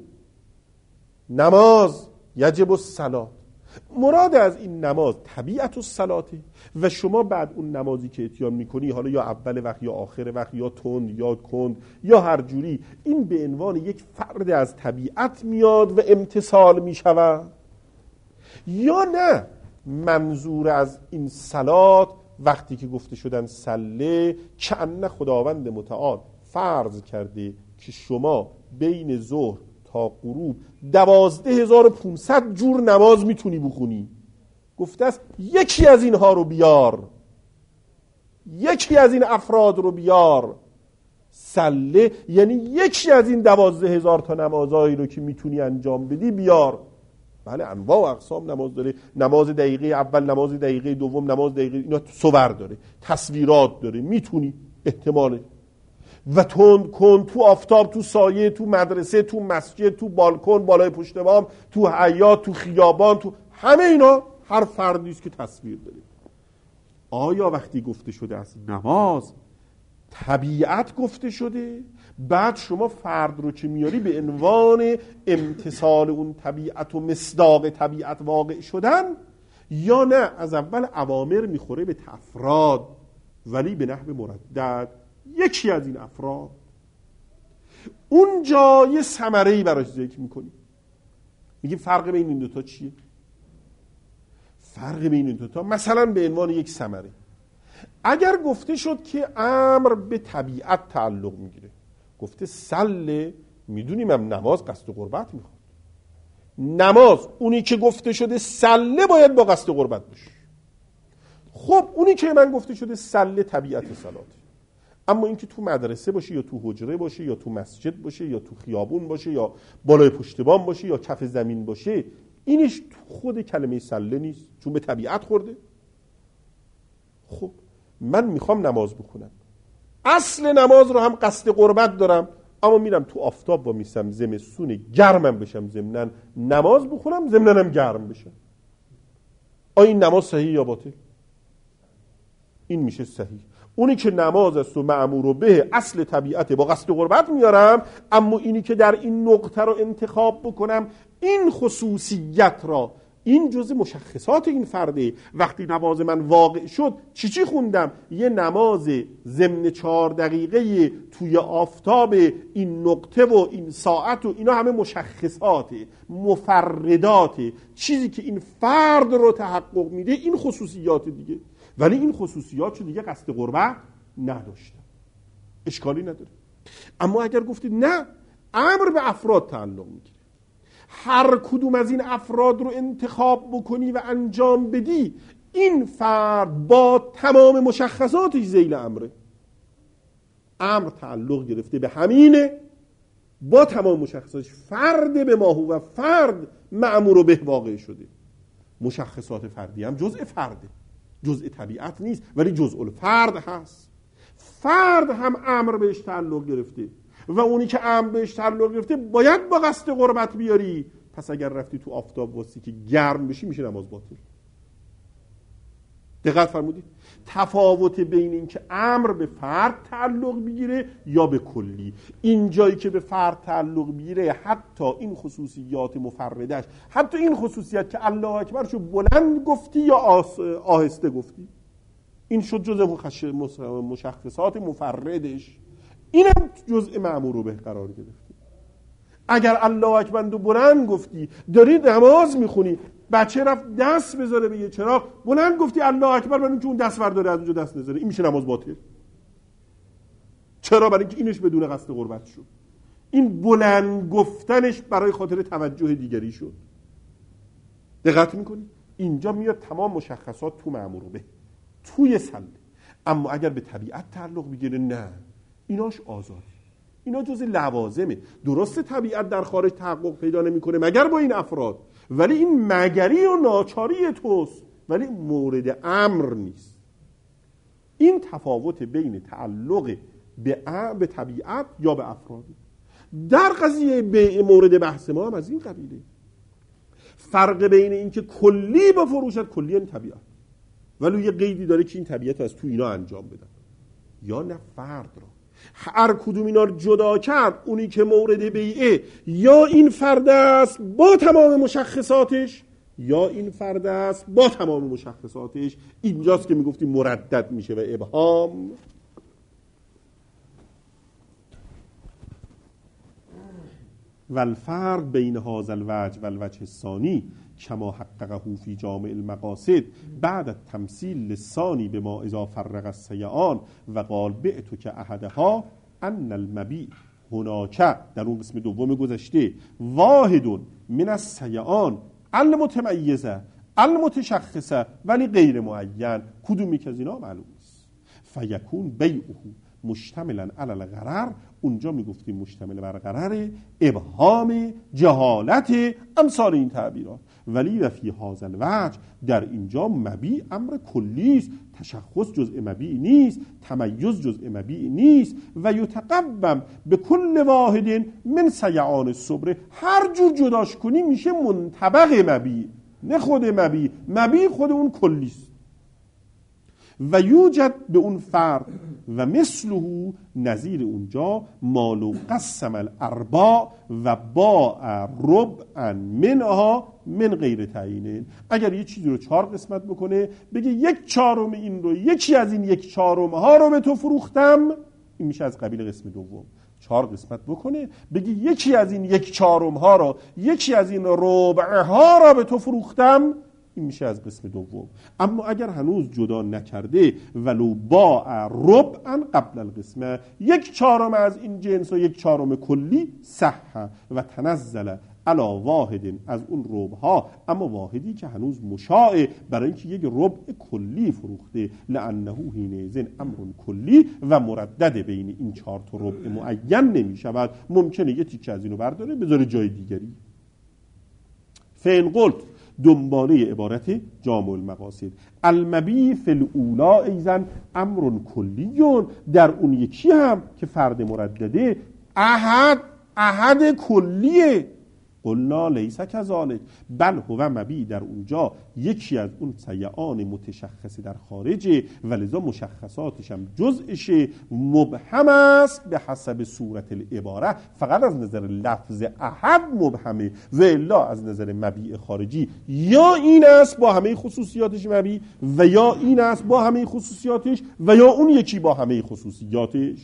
S1: نماز یجب الصلات. مراد از این نماز طبیعت الصلاته و شما بعد اون نمازی که اتیان میکنی، حالا یا اول وقت یا آخر وقت یا تند یا کند یا هر جوری، این به عنوان یک فرد از طبیعت میاد و امتثال میشود. یا نه منظور از این صلات وقتی که گفته شدن صله، کأن خداوند متعال فرض کرده که شما بین ظهر تا غروب دوازده هزار و پونصد جور نماز میتونی بخونی. گفته است یکی از اینها رو بیار، یکی از این افراد رو بیار. صله یعنی یکی از این دوازده هزار تا نمازهایی رو که میتونی انجام بدی بیار. بله انواع و اقسام نماز داره، نماز دقیقه اول، نماز دقیقه دوم، نماز دقیقه، اینا صور داره، تصویرات داره، میتونی احتماله. و تند کن، تو آفتاب، تو سایه، تو مدرسه، تو مسجد، تو بالکن، بالای پشت بام، تو حیاط، تو خیابان، تو همه اینا هر فردی است که تصویر داره. آیا وقتی گفته شده از نماز طبیعت گفته شده، بعد شما فرد رو که میاری به عنوان امتثال اون طبیعت و مصداق طبیعت واقع شدن، یا نه از اول اوامر میخوره به افراد ولی به نحو مردد یکی از این افراد؟ اونجا یه ثمره‌ای براش ذکر میکنی، میگیم فرق بین این دوتا چیه؟ فرق بین این دوتا مثلا به عنوان یک ثمره، اگر گفته شد که امر به طبیعت تعلق میگیره، گفته صله، میدونیم هم نماز قصد قربت میخواد. نماز اونی که گفته شده صله باید با قصد قربت باشه. خب اونی که من گفته شده صله طبیعت صلاته، اما اینکه تو مدرسه باشه یا تو حجره باشه یا تو مسجد باشه یا تو خیابون باشه یا بالای پشت بام باشه یا کف زمین باشه، اینش تو خود کلمه صله نیست، چون به طبیعت خورده. خب من میخوام نماز بخونم، اصل نماز رو هم قصد قربت دارم، اما میرم تو آفتاب با میسم زمستون گرمم بشم، ضمناً نماز بخونم، ضمناً هم گرم بشم. آیا این نماز صحیح یا باطل؟ این میشه صحیح. اونی که نماز است و مأمور به اصل طبیعته با قصد قربت میارم، اما اینی که در این نقطه رو انتخاب بکنم، این خصوصیت را، این جزء مشخصات این فرده. وقتی نماز من واقع شد چی چی خوندم؟ یه نماز ضمن چهار دقیقه توی آفتاب، این نقطه و این ساعت و اینا همه مشخصاته، مفرداته، چیزی که این فرد رو تحقق میده، این خصوصیات دیگه. ولی این خصوصیات رو دیگه قصد قربت نداشتم، اشکالی نداره. اما اگر گفتید نه، امر به افراد تعلق میگیره، هر کدوم از این افراد رو انتخاب بکنی و انجام بدی، این فرد با تمام مشخصاتش ذیل امره. امر تعلق گرفته به همینه، با تمام مشخصاتش، فرد به ماهو و فرد مأمور به واقع شده. مشخصات فردی هم جزء فرده، جزء طبیعت نیست، ولی جزء الفرد هست. فرد هم امر بهش تعلق گرفته و اونی که امر بهش تعلق گرفته باید با قصد قربت بیاری. پس اگر رفتی تو آفتاب واسه که گرم بشی، میشه نماز باطل. دقت فرمودید؟ تفاوت بین این که امر به فرد تعلق میگیره یا به کلی. این جایی که به فرد تعلق میگیره حتی این خصوصیات مفردش، حتی این خصوصیت که الله اکبر شو بلند گفتی یا آهسته گفتی، این شد جزء مشخصات مفردش، اینم جزء مأمور به قرار گرفته. اگر الله اکبر رو بلند گفتی، داری نماز میخونی، بچه رفت دست بذاره به یه چراغ، بلند گفتی الله اکبر، برای اینکه اون دست برداره از اونجا دست نذاره، این میشه نماز باطل. چرا؟ برای اینکه اینش بدون قصد قربت شد. این بلند گفتنش برای خاطر توجه دیگری شد. دقت میکنی؟ اینجا میاد تمام مشخصات تو مأمور به توی سله. اما اگر به طبیعت تعلق بگیره، نه، ایناش آزاده، اینا جز لوازمه. درست طبیعت در خارج تحقق پیدا نمیکنه مگر با این افراد، ولی این مگری و ناچاری توست، ولی مورد امر نیست. این تفاوت بین تعلق به به طبیعت یا به افراد. در قضیه به مورد بحث ما هم از این قبیله. فرق بین این که کلی بفروشد، کلی این طبیعت، ولی یه قیدی داره که این طبیعت رو از تو اینا انجام بدن، یا نه فرد را. هر کدوم اینا رو جدا کرد، اونی که مورد بیعه یا این فرد است با تمام مشخصاتش، یا این فرد است با تمام مشخصاتش. اینجاست که میگفتیم مردد میشه و ابهام. والفرق بین هذا الوجه والوجه الثانی کما حققه فی جامع المقاصد بعد التمثیل للثانی بما اذا فرق السیعان و قال بعت که احدها ان المبیع هناک، در اون قسم دوم گذشته، واحد من السیعان المتمیزه المتشخصه ولی غیر معین، کدومی که از اینا معلوم نیست. فیکون بیعه مشتملا علی الغرر، اونجا میگفتیم مشتمل بر غرر، ابهام، جهالت، امثال این تعبیرات. ولی و فی هذا الوجه، در اینجا مبیع امر کلی است، تشخص جزء مبیع نیست، تمیز جزء مبیع نیست. و یتقوم به کل واحد من سیعان الصبر، هر جور جداش کنی میشه منطبق مبیع، نه خود مبیع. مبیع خود اون کلی است. و یوجد به اون فرق و مثله نظیر اونجا مالو قسم الارباع و با ربعا منها من غیر تعیین. اگر یه چیزی رو چهار قسمت بکنه، بگه یک چهارم این رو، یکی از این یک چهارم ها رو به تو فروختم، این میشه از قبیل قسم دوم. چهار قسمت بکنه، بگه یکی از این یک چهارم ها رو، یکی از این ربع ها رو به تو فروختم، این میشه از قسم دوم. اما اگر هنوز جدا نکرده، ولو با ربعا قبل القسمه، یک چهارم از این جنس و یک چهارم کلی، صح و تنزل علا واحد از اون ربع ها، اما واحدی که هنوز مشاع، برای اینکه یک ربع کلی فروخته، لانه حینئذ امر کلی و مردد بین این چهار تا ربع معین نمی شود. ممکنه یه تیکه از اینو برداره بذاره جای دیگری. فین قلت، دنباله عبارت جامع المقاصد، المبیع فی الاولا ایزن امر کلیون، در اون یکی هم که فرد مردده احد احد کلیه. قلنا لیس کذالک، بل هو مبیع در اونجا یکی از اون سیعان متشخص در خارجه و لذا مشخصاتش هم جزءشه، مبهم است به حسب صورت العباره، فقط از نظر لفظ احد مبهمه و الا از نظر مبیع خارجی یا این است با همه خصوصیاتش مبیع و یا این است با همه خصوصیاتش و یا اون یکی با همه خصوصیاتش.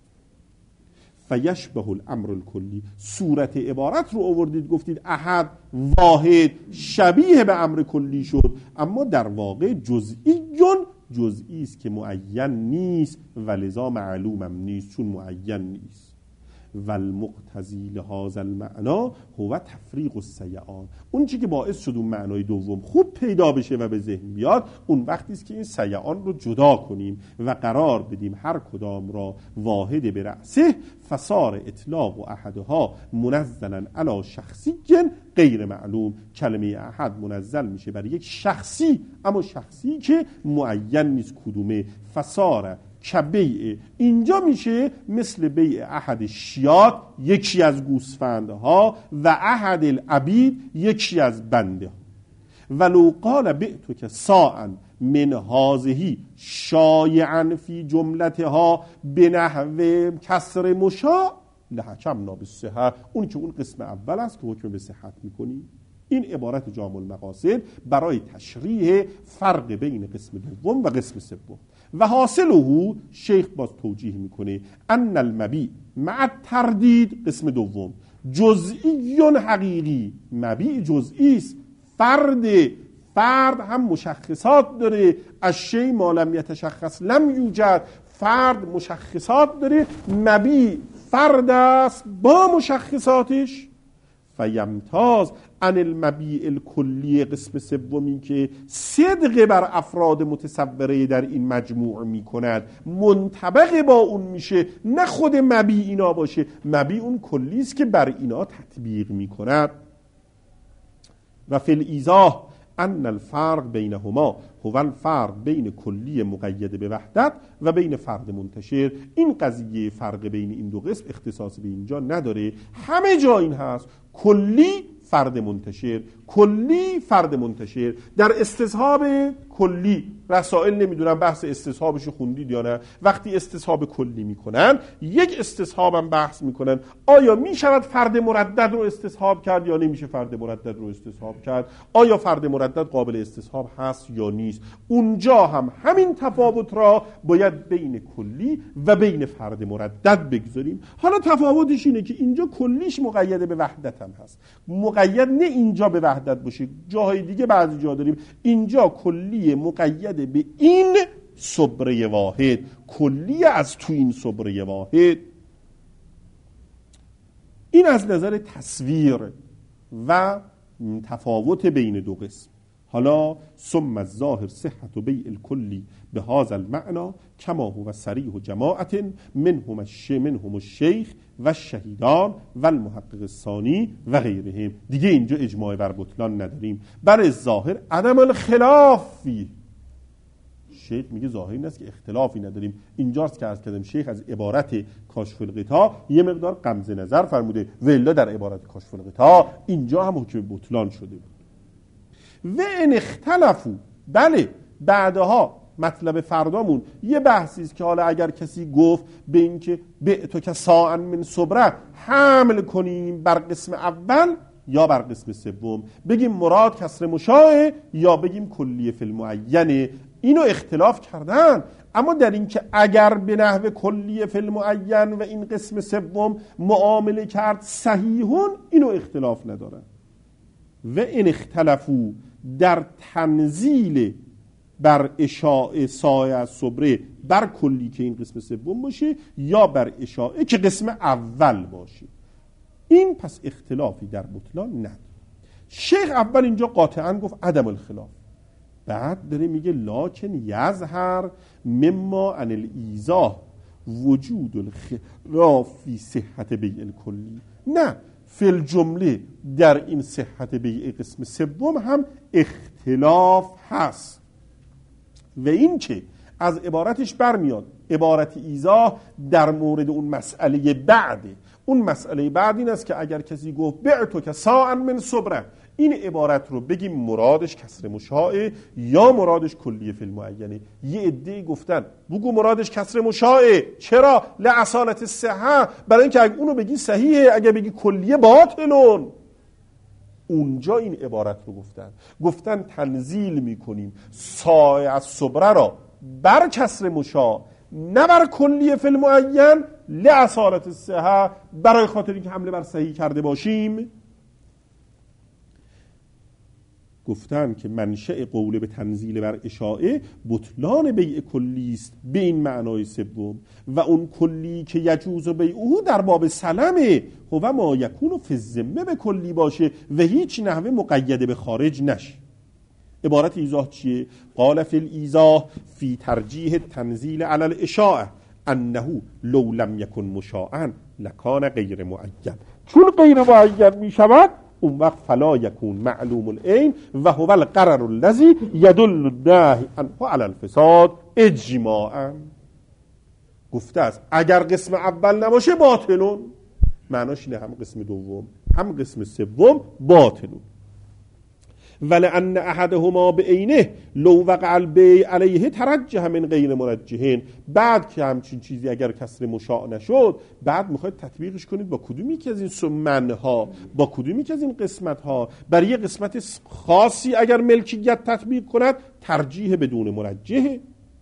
S1: فیشبه الامر الکلی، صورت عبارت رو آوردید گفتید احد واحد شبیه به امر کلی شد، اما در واقع جزئیون جزئی است که معین نیست و لذا معلومم نیست چون معین نیست. و المقتضی لهذا المعنی هو تفریق السیعان، اون چی که باعث شد اون معنای دوم خوب پیدا بشه و به ذهن بیاد، اون وقتی است که این سیعان رو جدا کنیم و قرار بدیم هر کدام را واحد به رأسه، فصار اطلاق و احدها منزلا علی شخصی غیر معلوم. کلمه احد منزل میشه برای یک شخصی، اما شخصی که معین نیست کدومه. فصار کبیع اینجا میشه مثل بیع احد شیات، یکی از گوسفندها، و احد العبید، یکی از بنده ها. ولو قال بعتو که ساعن من هذه شایعا فی جملتها به نحو کسر مشاع لحکمنا بالصحه، اون که اون قسم اول است که حکم به صحت میکنیم. این عبارت جامع المقاصد برای تشریح فرق بین قسم دوم و قسم سوم. و حاصله شیخ باز توجیه میکنه ان المبیع مع تردید، قسم دوم جزئی حقیقی، مبیع جزئی است، فرد فرد هم مشخصات داره، از شی ما لم یتشخص لم یوجد، فرد مشخصات داره، مبیع فرد است با مشخصاتش. فیمتاز عن المبیع الکلی، قسم سومی که صدق بر افراد متصوره در این مجموع میکند منطبق با اون میشه، نه خود مبیع اینا باشه، مبیع اون کلی است که بر اینا تطبیق میکند. و فی الایضاح ان الفرق بینهما هو الفرق بین کلی مقید به وحدت و بین فرد منتشر. این قضیه فرق بین این دو قسم اختصاص به اینجا نداره، همه جا این هست، کلی فرد منتشر، کلی فرد منتشر. در استصحاب کلی رسائل نمیدونم بحث استصحابشو خوندید یا نه، وقتی استصحاب کلی میکنن یک استصحابم بحث میکنن آیا میشود فرد مردد رو استصحاب کرد یا نمیشه فرد مردد رو استصحاب کرد، آیا فرد مردد قابل استصحاب هست یا نیست. اونجا هم همین تفاوت را باید بین کلی و بین فرد مردد بگذاریم. حالا تفاوتش اینه که اینجا کلیش مقید به وحدت هم هست، مقید نه اینجا به وحدت باشه، جاهای دیگه بعضی جا داریم اینجا کلی مقید به این صبره واحد، کلی از تو این صبره واحد. این از نظر تصویر و تفاوت بین دو قسم. حالا ثم الظاهر صحت بیع الکلی به هذا المعنى کما هو صریح جماعت منهم الش منهم الشیخ و الشهیدان و المحقق الثانی و غیرهم. دیگه اینجا اجماع بر بطلان نداریم. برای ظاهر عدم الخلافی، شیخ میگه ظاهر این است که اختلافی نداریم. اینجاست که عرض کردم شیخ از عبارت کاشف الغطا یه مقدار غمز نظر فرموده، ولی در عبارت کاشف الغطا اینجا هم حکم بطلان شده بود. و ان اختلفو، بله بعدها مطلب فردامون یه بحثی است که حالا اگر کسی گفت به این که بعتو که ساعن من صبره حمل کنیم بر قسم اول یا بر قسم سوم، بگیم مراد کسر مشاع یا بگیم کلیه فی المعینه، اینو اختلاف کردن. اما در این که اگر به نحو کلیه فی المعین و این قسم سوم معامله کرد صحیحون، اینو اختلاف ندارن. و ان اختلفو در تنزیل بر اشاعه سایه از صبره بر کلی که این قسم سوم باشه یا بر اشاعه که قسم اول باشه، این پس اختلافی در بطلان نداره. شیخ اول اینجا قاطعا گفت عدم الخلاف، بعد داره میگه لکن یظهر مما عن الایضاح وجود الخلاف فی صحت بیع الکلی. نه، فی الجمله در این صحت بیع قسم سوم هم اختلاف هست. و این که از عبارتش برمیاد عبارت ایضاح در مورد اون مسئله بعده. اون مسئله بعد این است که اگر کسی گفت بعتو که ساعن من صبره، این عبارت رو بگیم مرادش کسر مشاعه یا مرادش کلیه فی المعینه. یه عده‌ای گفتن بگو مرادش کسر مشاعه، چرا؟ لعصالت الصحه، برای اینکه اگه اونو بگی صحیحه، اگه بگی کلیه باطلون. اونجا این عبارت رو گفتن گفتن تنزیل میکنیم سایه از صبره را بر کسر مشاع نه بر کلیه فی المعین لعصالت الصحه، برای خاطر اینکه حمله بر صحیح کرده باشیم. گفتن که منشأ قول به تنزیل بر اشاعه بطلان بیع کلی است به این معنای سوم، و اون کلی که یجوز بیعه در باب سلمه هو ما یکون فی الذمه به کلی باشه و هیچ نحوه مقید به خارج نشه. عبارت ایضاح چیه؟ قال فی الایضاح فی ترجیح تنزیل علی الاشاعه انه لو لم یکن مشاعا لکان غیر معین، چون غیر معین می شود اون وقت فلا یکون معلوم العین و هو القرر الذی یدل النهی عنه علی الفساد اجماعا. گفته است اگر قسم اول نباشه باطلون، معناش اینه هم قسم دوم هم قسم سوم باطلون. ولأن احدهما بعینه لو وقع البیع علیه ترجح من غیر مرجحین. بعد که همچین چیزی اگر کسر مشاع نشد، بعد میخواید تطبیقش کنید با کدومی که از این سمنها، با کدومی که از این قسمت ها، برای یه قسمت خاصی اگر ملکیت تطبیق کند ترجیح بدون مرجحه.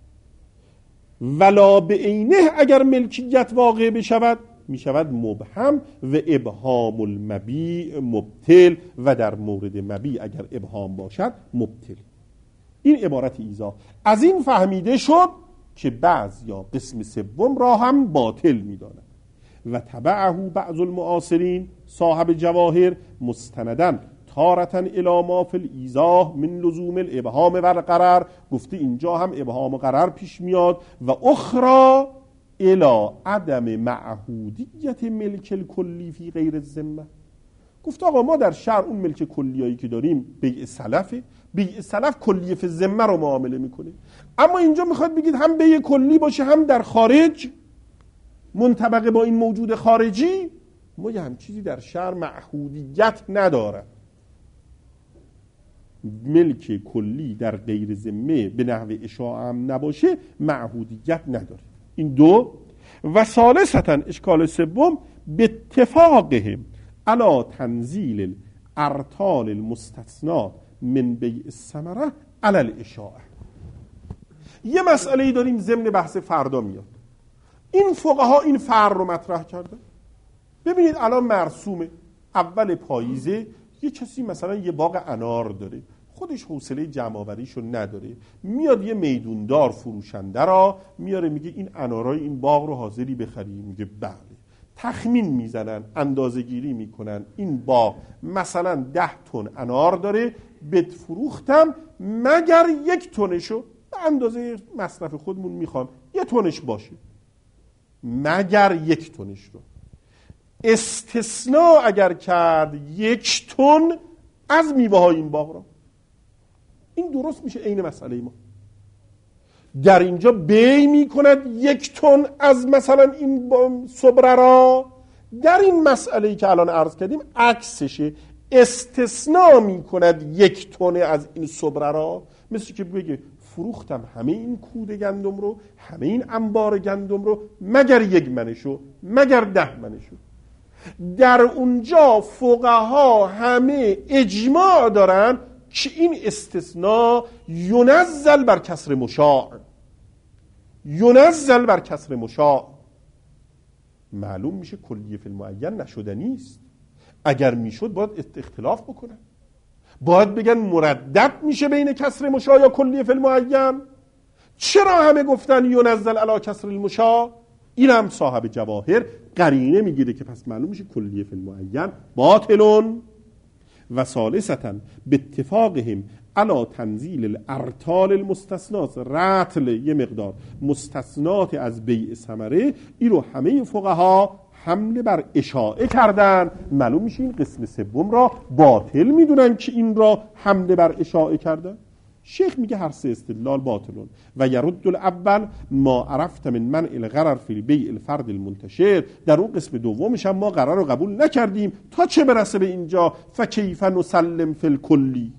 S1: ولا بعینه اگر ملکیت واقع بشود می شود مبهم و ابهام المبیع مبطل، و در مورد مبیع اگر ابهام باشد مبطل. این عبارت ایضاح. از این فهمیده شد که بعض یا قسم سوم را هم باطل می داند. و تبعه بعض المعاصرین صاحب جواهر مستندن تارتن الی ما فی الایضاح من لزوم الابهام و القرر. گفته اینجا هم ابهام و قرر پیش میاد. و اخرى الی عدم معهودیت ملک الکلی فی غیر الذمه. گفت آقا ما در شرع اون ملک کلیایی که داریم بیع سلفه، بیع سلف کلیه فی الذمه رو معامله میکنه. اما اینجا میخواد بگید هم بیع کلی باشه هم در خارج منطبق با این موجود خارجی. ما یه هم چیزی در شرع معهودیت نداره. ملک کلی در غیر ذمه به نحو اشاعه هم نباشه معهودیت نداره. این دو. و ثالثاً اشکال سوم به اتفاقهم علی تنزیل الارطال المستثنا من بیع الثمره علی الاشاعه. یه مسئله داریم ضمن بحث فردا میاد. این فقها این فرع رو مطرح کردن. ببینید الان مرسومه اول پاییزه، یه کسی مثلا یه باغ انار داره، خودش حوصله جمع‌آوریشو نداره، میاد یه میدوندار فروشنده را میاره میگه این انارای این باغ رو حاضری بخری؟ میگه بله. تخمین میزنن، اندازه‌گیری میکنن، این باغ مثلا ده تن انار داره، بهت فروختم مگر یک تنشو به اندازه مصرف خودمون میخوام یه تنش باشه، مگر یک تنش رو. استثناء اگر کرد یک تن از میوه های این باغ را، این درست میشه عین مسئله ما. در اینجا بی میکند یک تن از مثلا این صبره را، در این مسئله که الان عرض کردیم عکسشه، استثناء میکند یک تن از این صبره را. مثل که بگه فروختم همه این کود گندم رو، همه این انبار گندم رو مگر یک منشو، مگر ده منشو. در اونجا فقها همه اجماع دارن که این استثناء ینزل بر کسر مشاع، ینزل بر کسر مشاع. معلوم میشه کلیه فی المعین نشدنی است. اگر میشد باید اختلاف بکنن، باید بگن مردد میشه بین کسر مشاع یا کلیه فی المعین. چرا همه گفتن ینزل علی کسر المشاع؟ این هم صاحب جواهر قرینه میگیره که پس معلوم میشه کلیه فی المعین باطلون. و ثالثاً به اتفاقهم علی تنزیل الارطال المستثنات، رطل یه مقدار مستثنات از بیع ثمره، این رو همه فقها حمله بر اشاعه کردن. معلوم میشه این قسم سوم را باطل میدونن که این را حمله بر اشاعه کردن. شیخ میگه هر سه استدلال باطلون. و یرد الاول ما عرفت من منع الغرر فی بیع الفرد المنتشر. در اون قسم دومش هم ما قرار رو قبول نکردیم تا چه برسه به اینجا فکیف نسلم فی الکلی.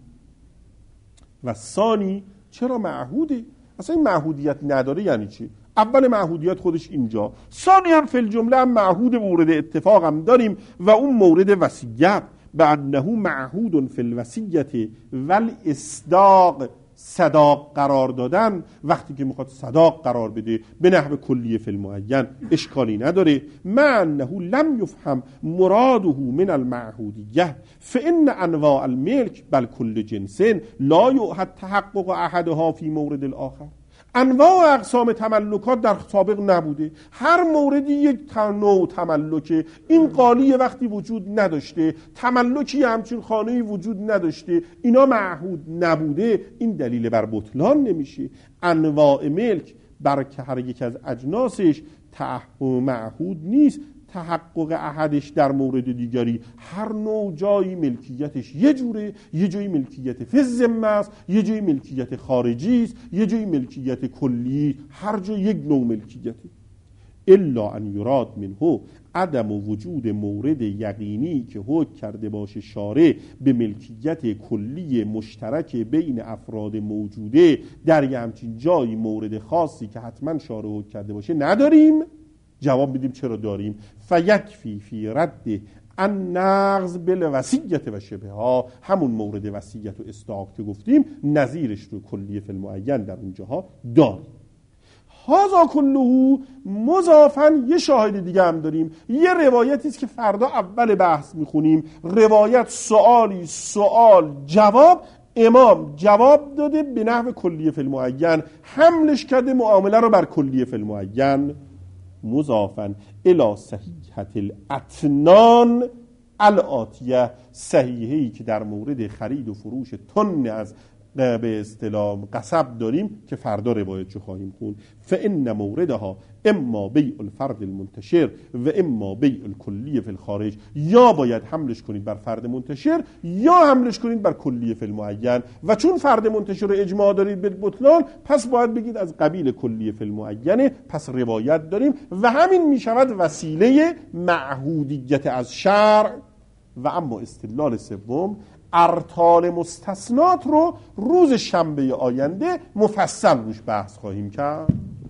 S1: و ثانی چرا معهوده؟ اصلا این معهودیت نداره یعنی چی؟ اول معهودیت خودش اینجا، ثانی هم فی الجمله هم معهود مورد اتفاق هم داریم و اون مورد وصیت بانه معهود فی الوصیت والاصداق، صداق قرار دادن. وقتی که میخواد صداق قرار بده به نحو کلیه فی المعین اشکالی نداره. مع انه لم یفهم مراده من المعهودیه فان انواع الملک بل کل جنس لا یؤحد تحقق احدها فی مورد الاخر. انواع و اقسام تملکات در سابق نبوده، هر موردی یک نوع تملکه. این قالیه وقتی وجود نداشته، تملکی همچین خانه‌ای وجود نداشته، اینا معهود نبوده، این دلیل بر بطلان نمیشه. انواع ملک بر که هر یک از اجناسش معهود نیست تحقق احدش در مورد دیگری. هر نوع جایی ملکیتش یه جوره، یه جایی ملکیت فی الذمه است، یه جایی ملکیت خارجی است، یه جایی ملکیت کلی، هر جا یک نوع ملکیته. الا ان یراد منه عدم وجود مورد یقینی که حکم کرده باشه شارع به ملکیت کلی مشترک بین افراد موجوده در یه همچین جایی مورد خاصی که حتما شارع حکم کرده باشه نداریم. جواب میدیم چرا داریم. فیکفی فی رد ان نقض بالوصیت و شبه ها، همون مورد وصیت و استحقاق که گفتیم نظیرش رو کلیه فی المعین در اونجاها داریم. هازا کلهو مضافاً یه شاهد دیگه هم داریم، یه روایتی است که فردا اول بحث میخونیم، روایت سوالی سوال جواب، امام جواب داده به نحو کلیه فی المعین، حملش کرده معامله رو بر کلیه فی المعین. مضافاً الی صحیحة الاتنان الاتیه، صحیحه‌ای که در مورد خرید و فروش تن از به اصطلاح قصب داریم که فردا روایتشو خواهیم خون. فان موردها اما بیع الفرد المنتشر و اما بیع الکلیه فی الخارج، یا باید حملش کنید بر فرد منتشر یا حملش کنید بر کلیه فی المعین، و چون فرد منتشر رو اجماع دارید به بطلان پس باید بگید از قبیل کلیه فی المعین، پس روایت داریم و همین میشود وسیله معهودیت از شرع. و اما استدلال سوم، ارطال مستثنات رو روز شنبه آینده مفصل روش بحث خواهیم کرد.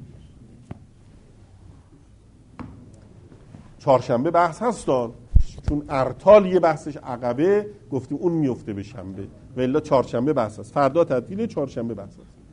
S1: چهارشنبه بحث هستان، چون ارطال یه بحثش عقبه گفتیم اون میفته به شنبه، و الا چهارشنبه بحث هست. فردا تعطیل، چهارشنبه بحث هست.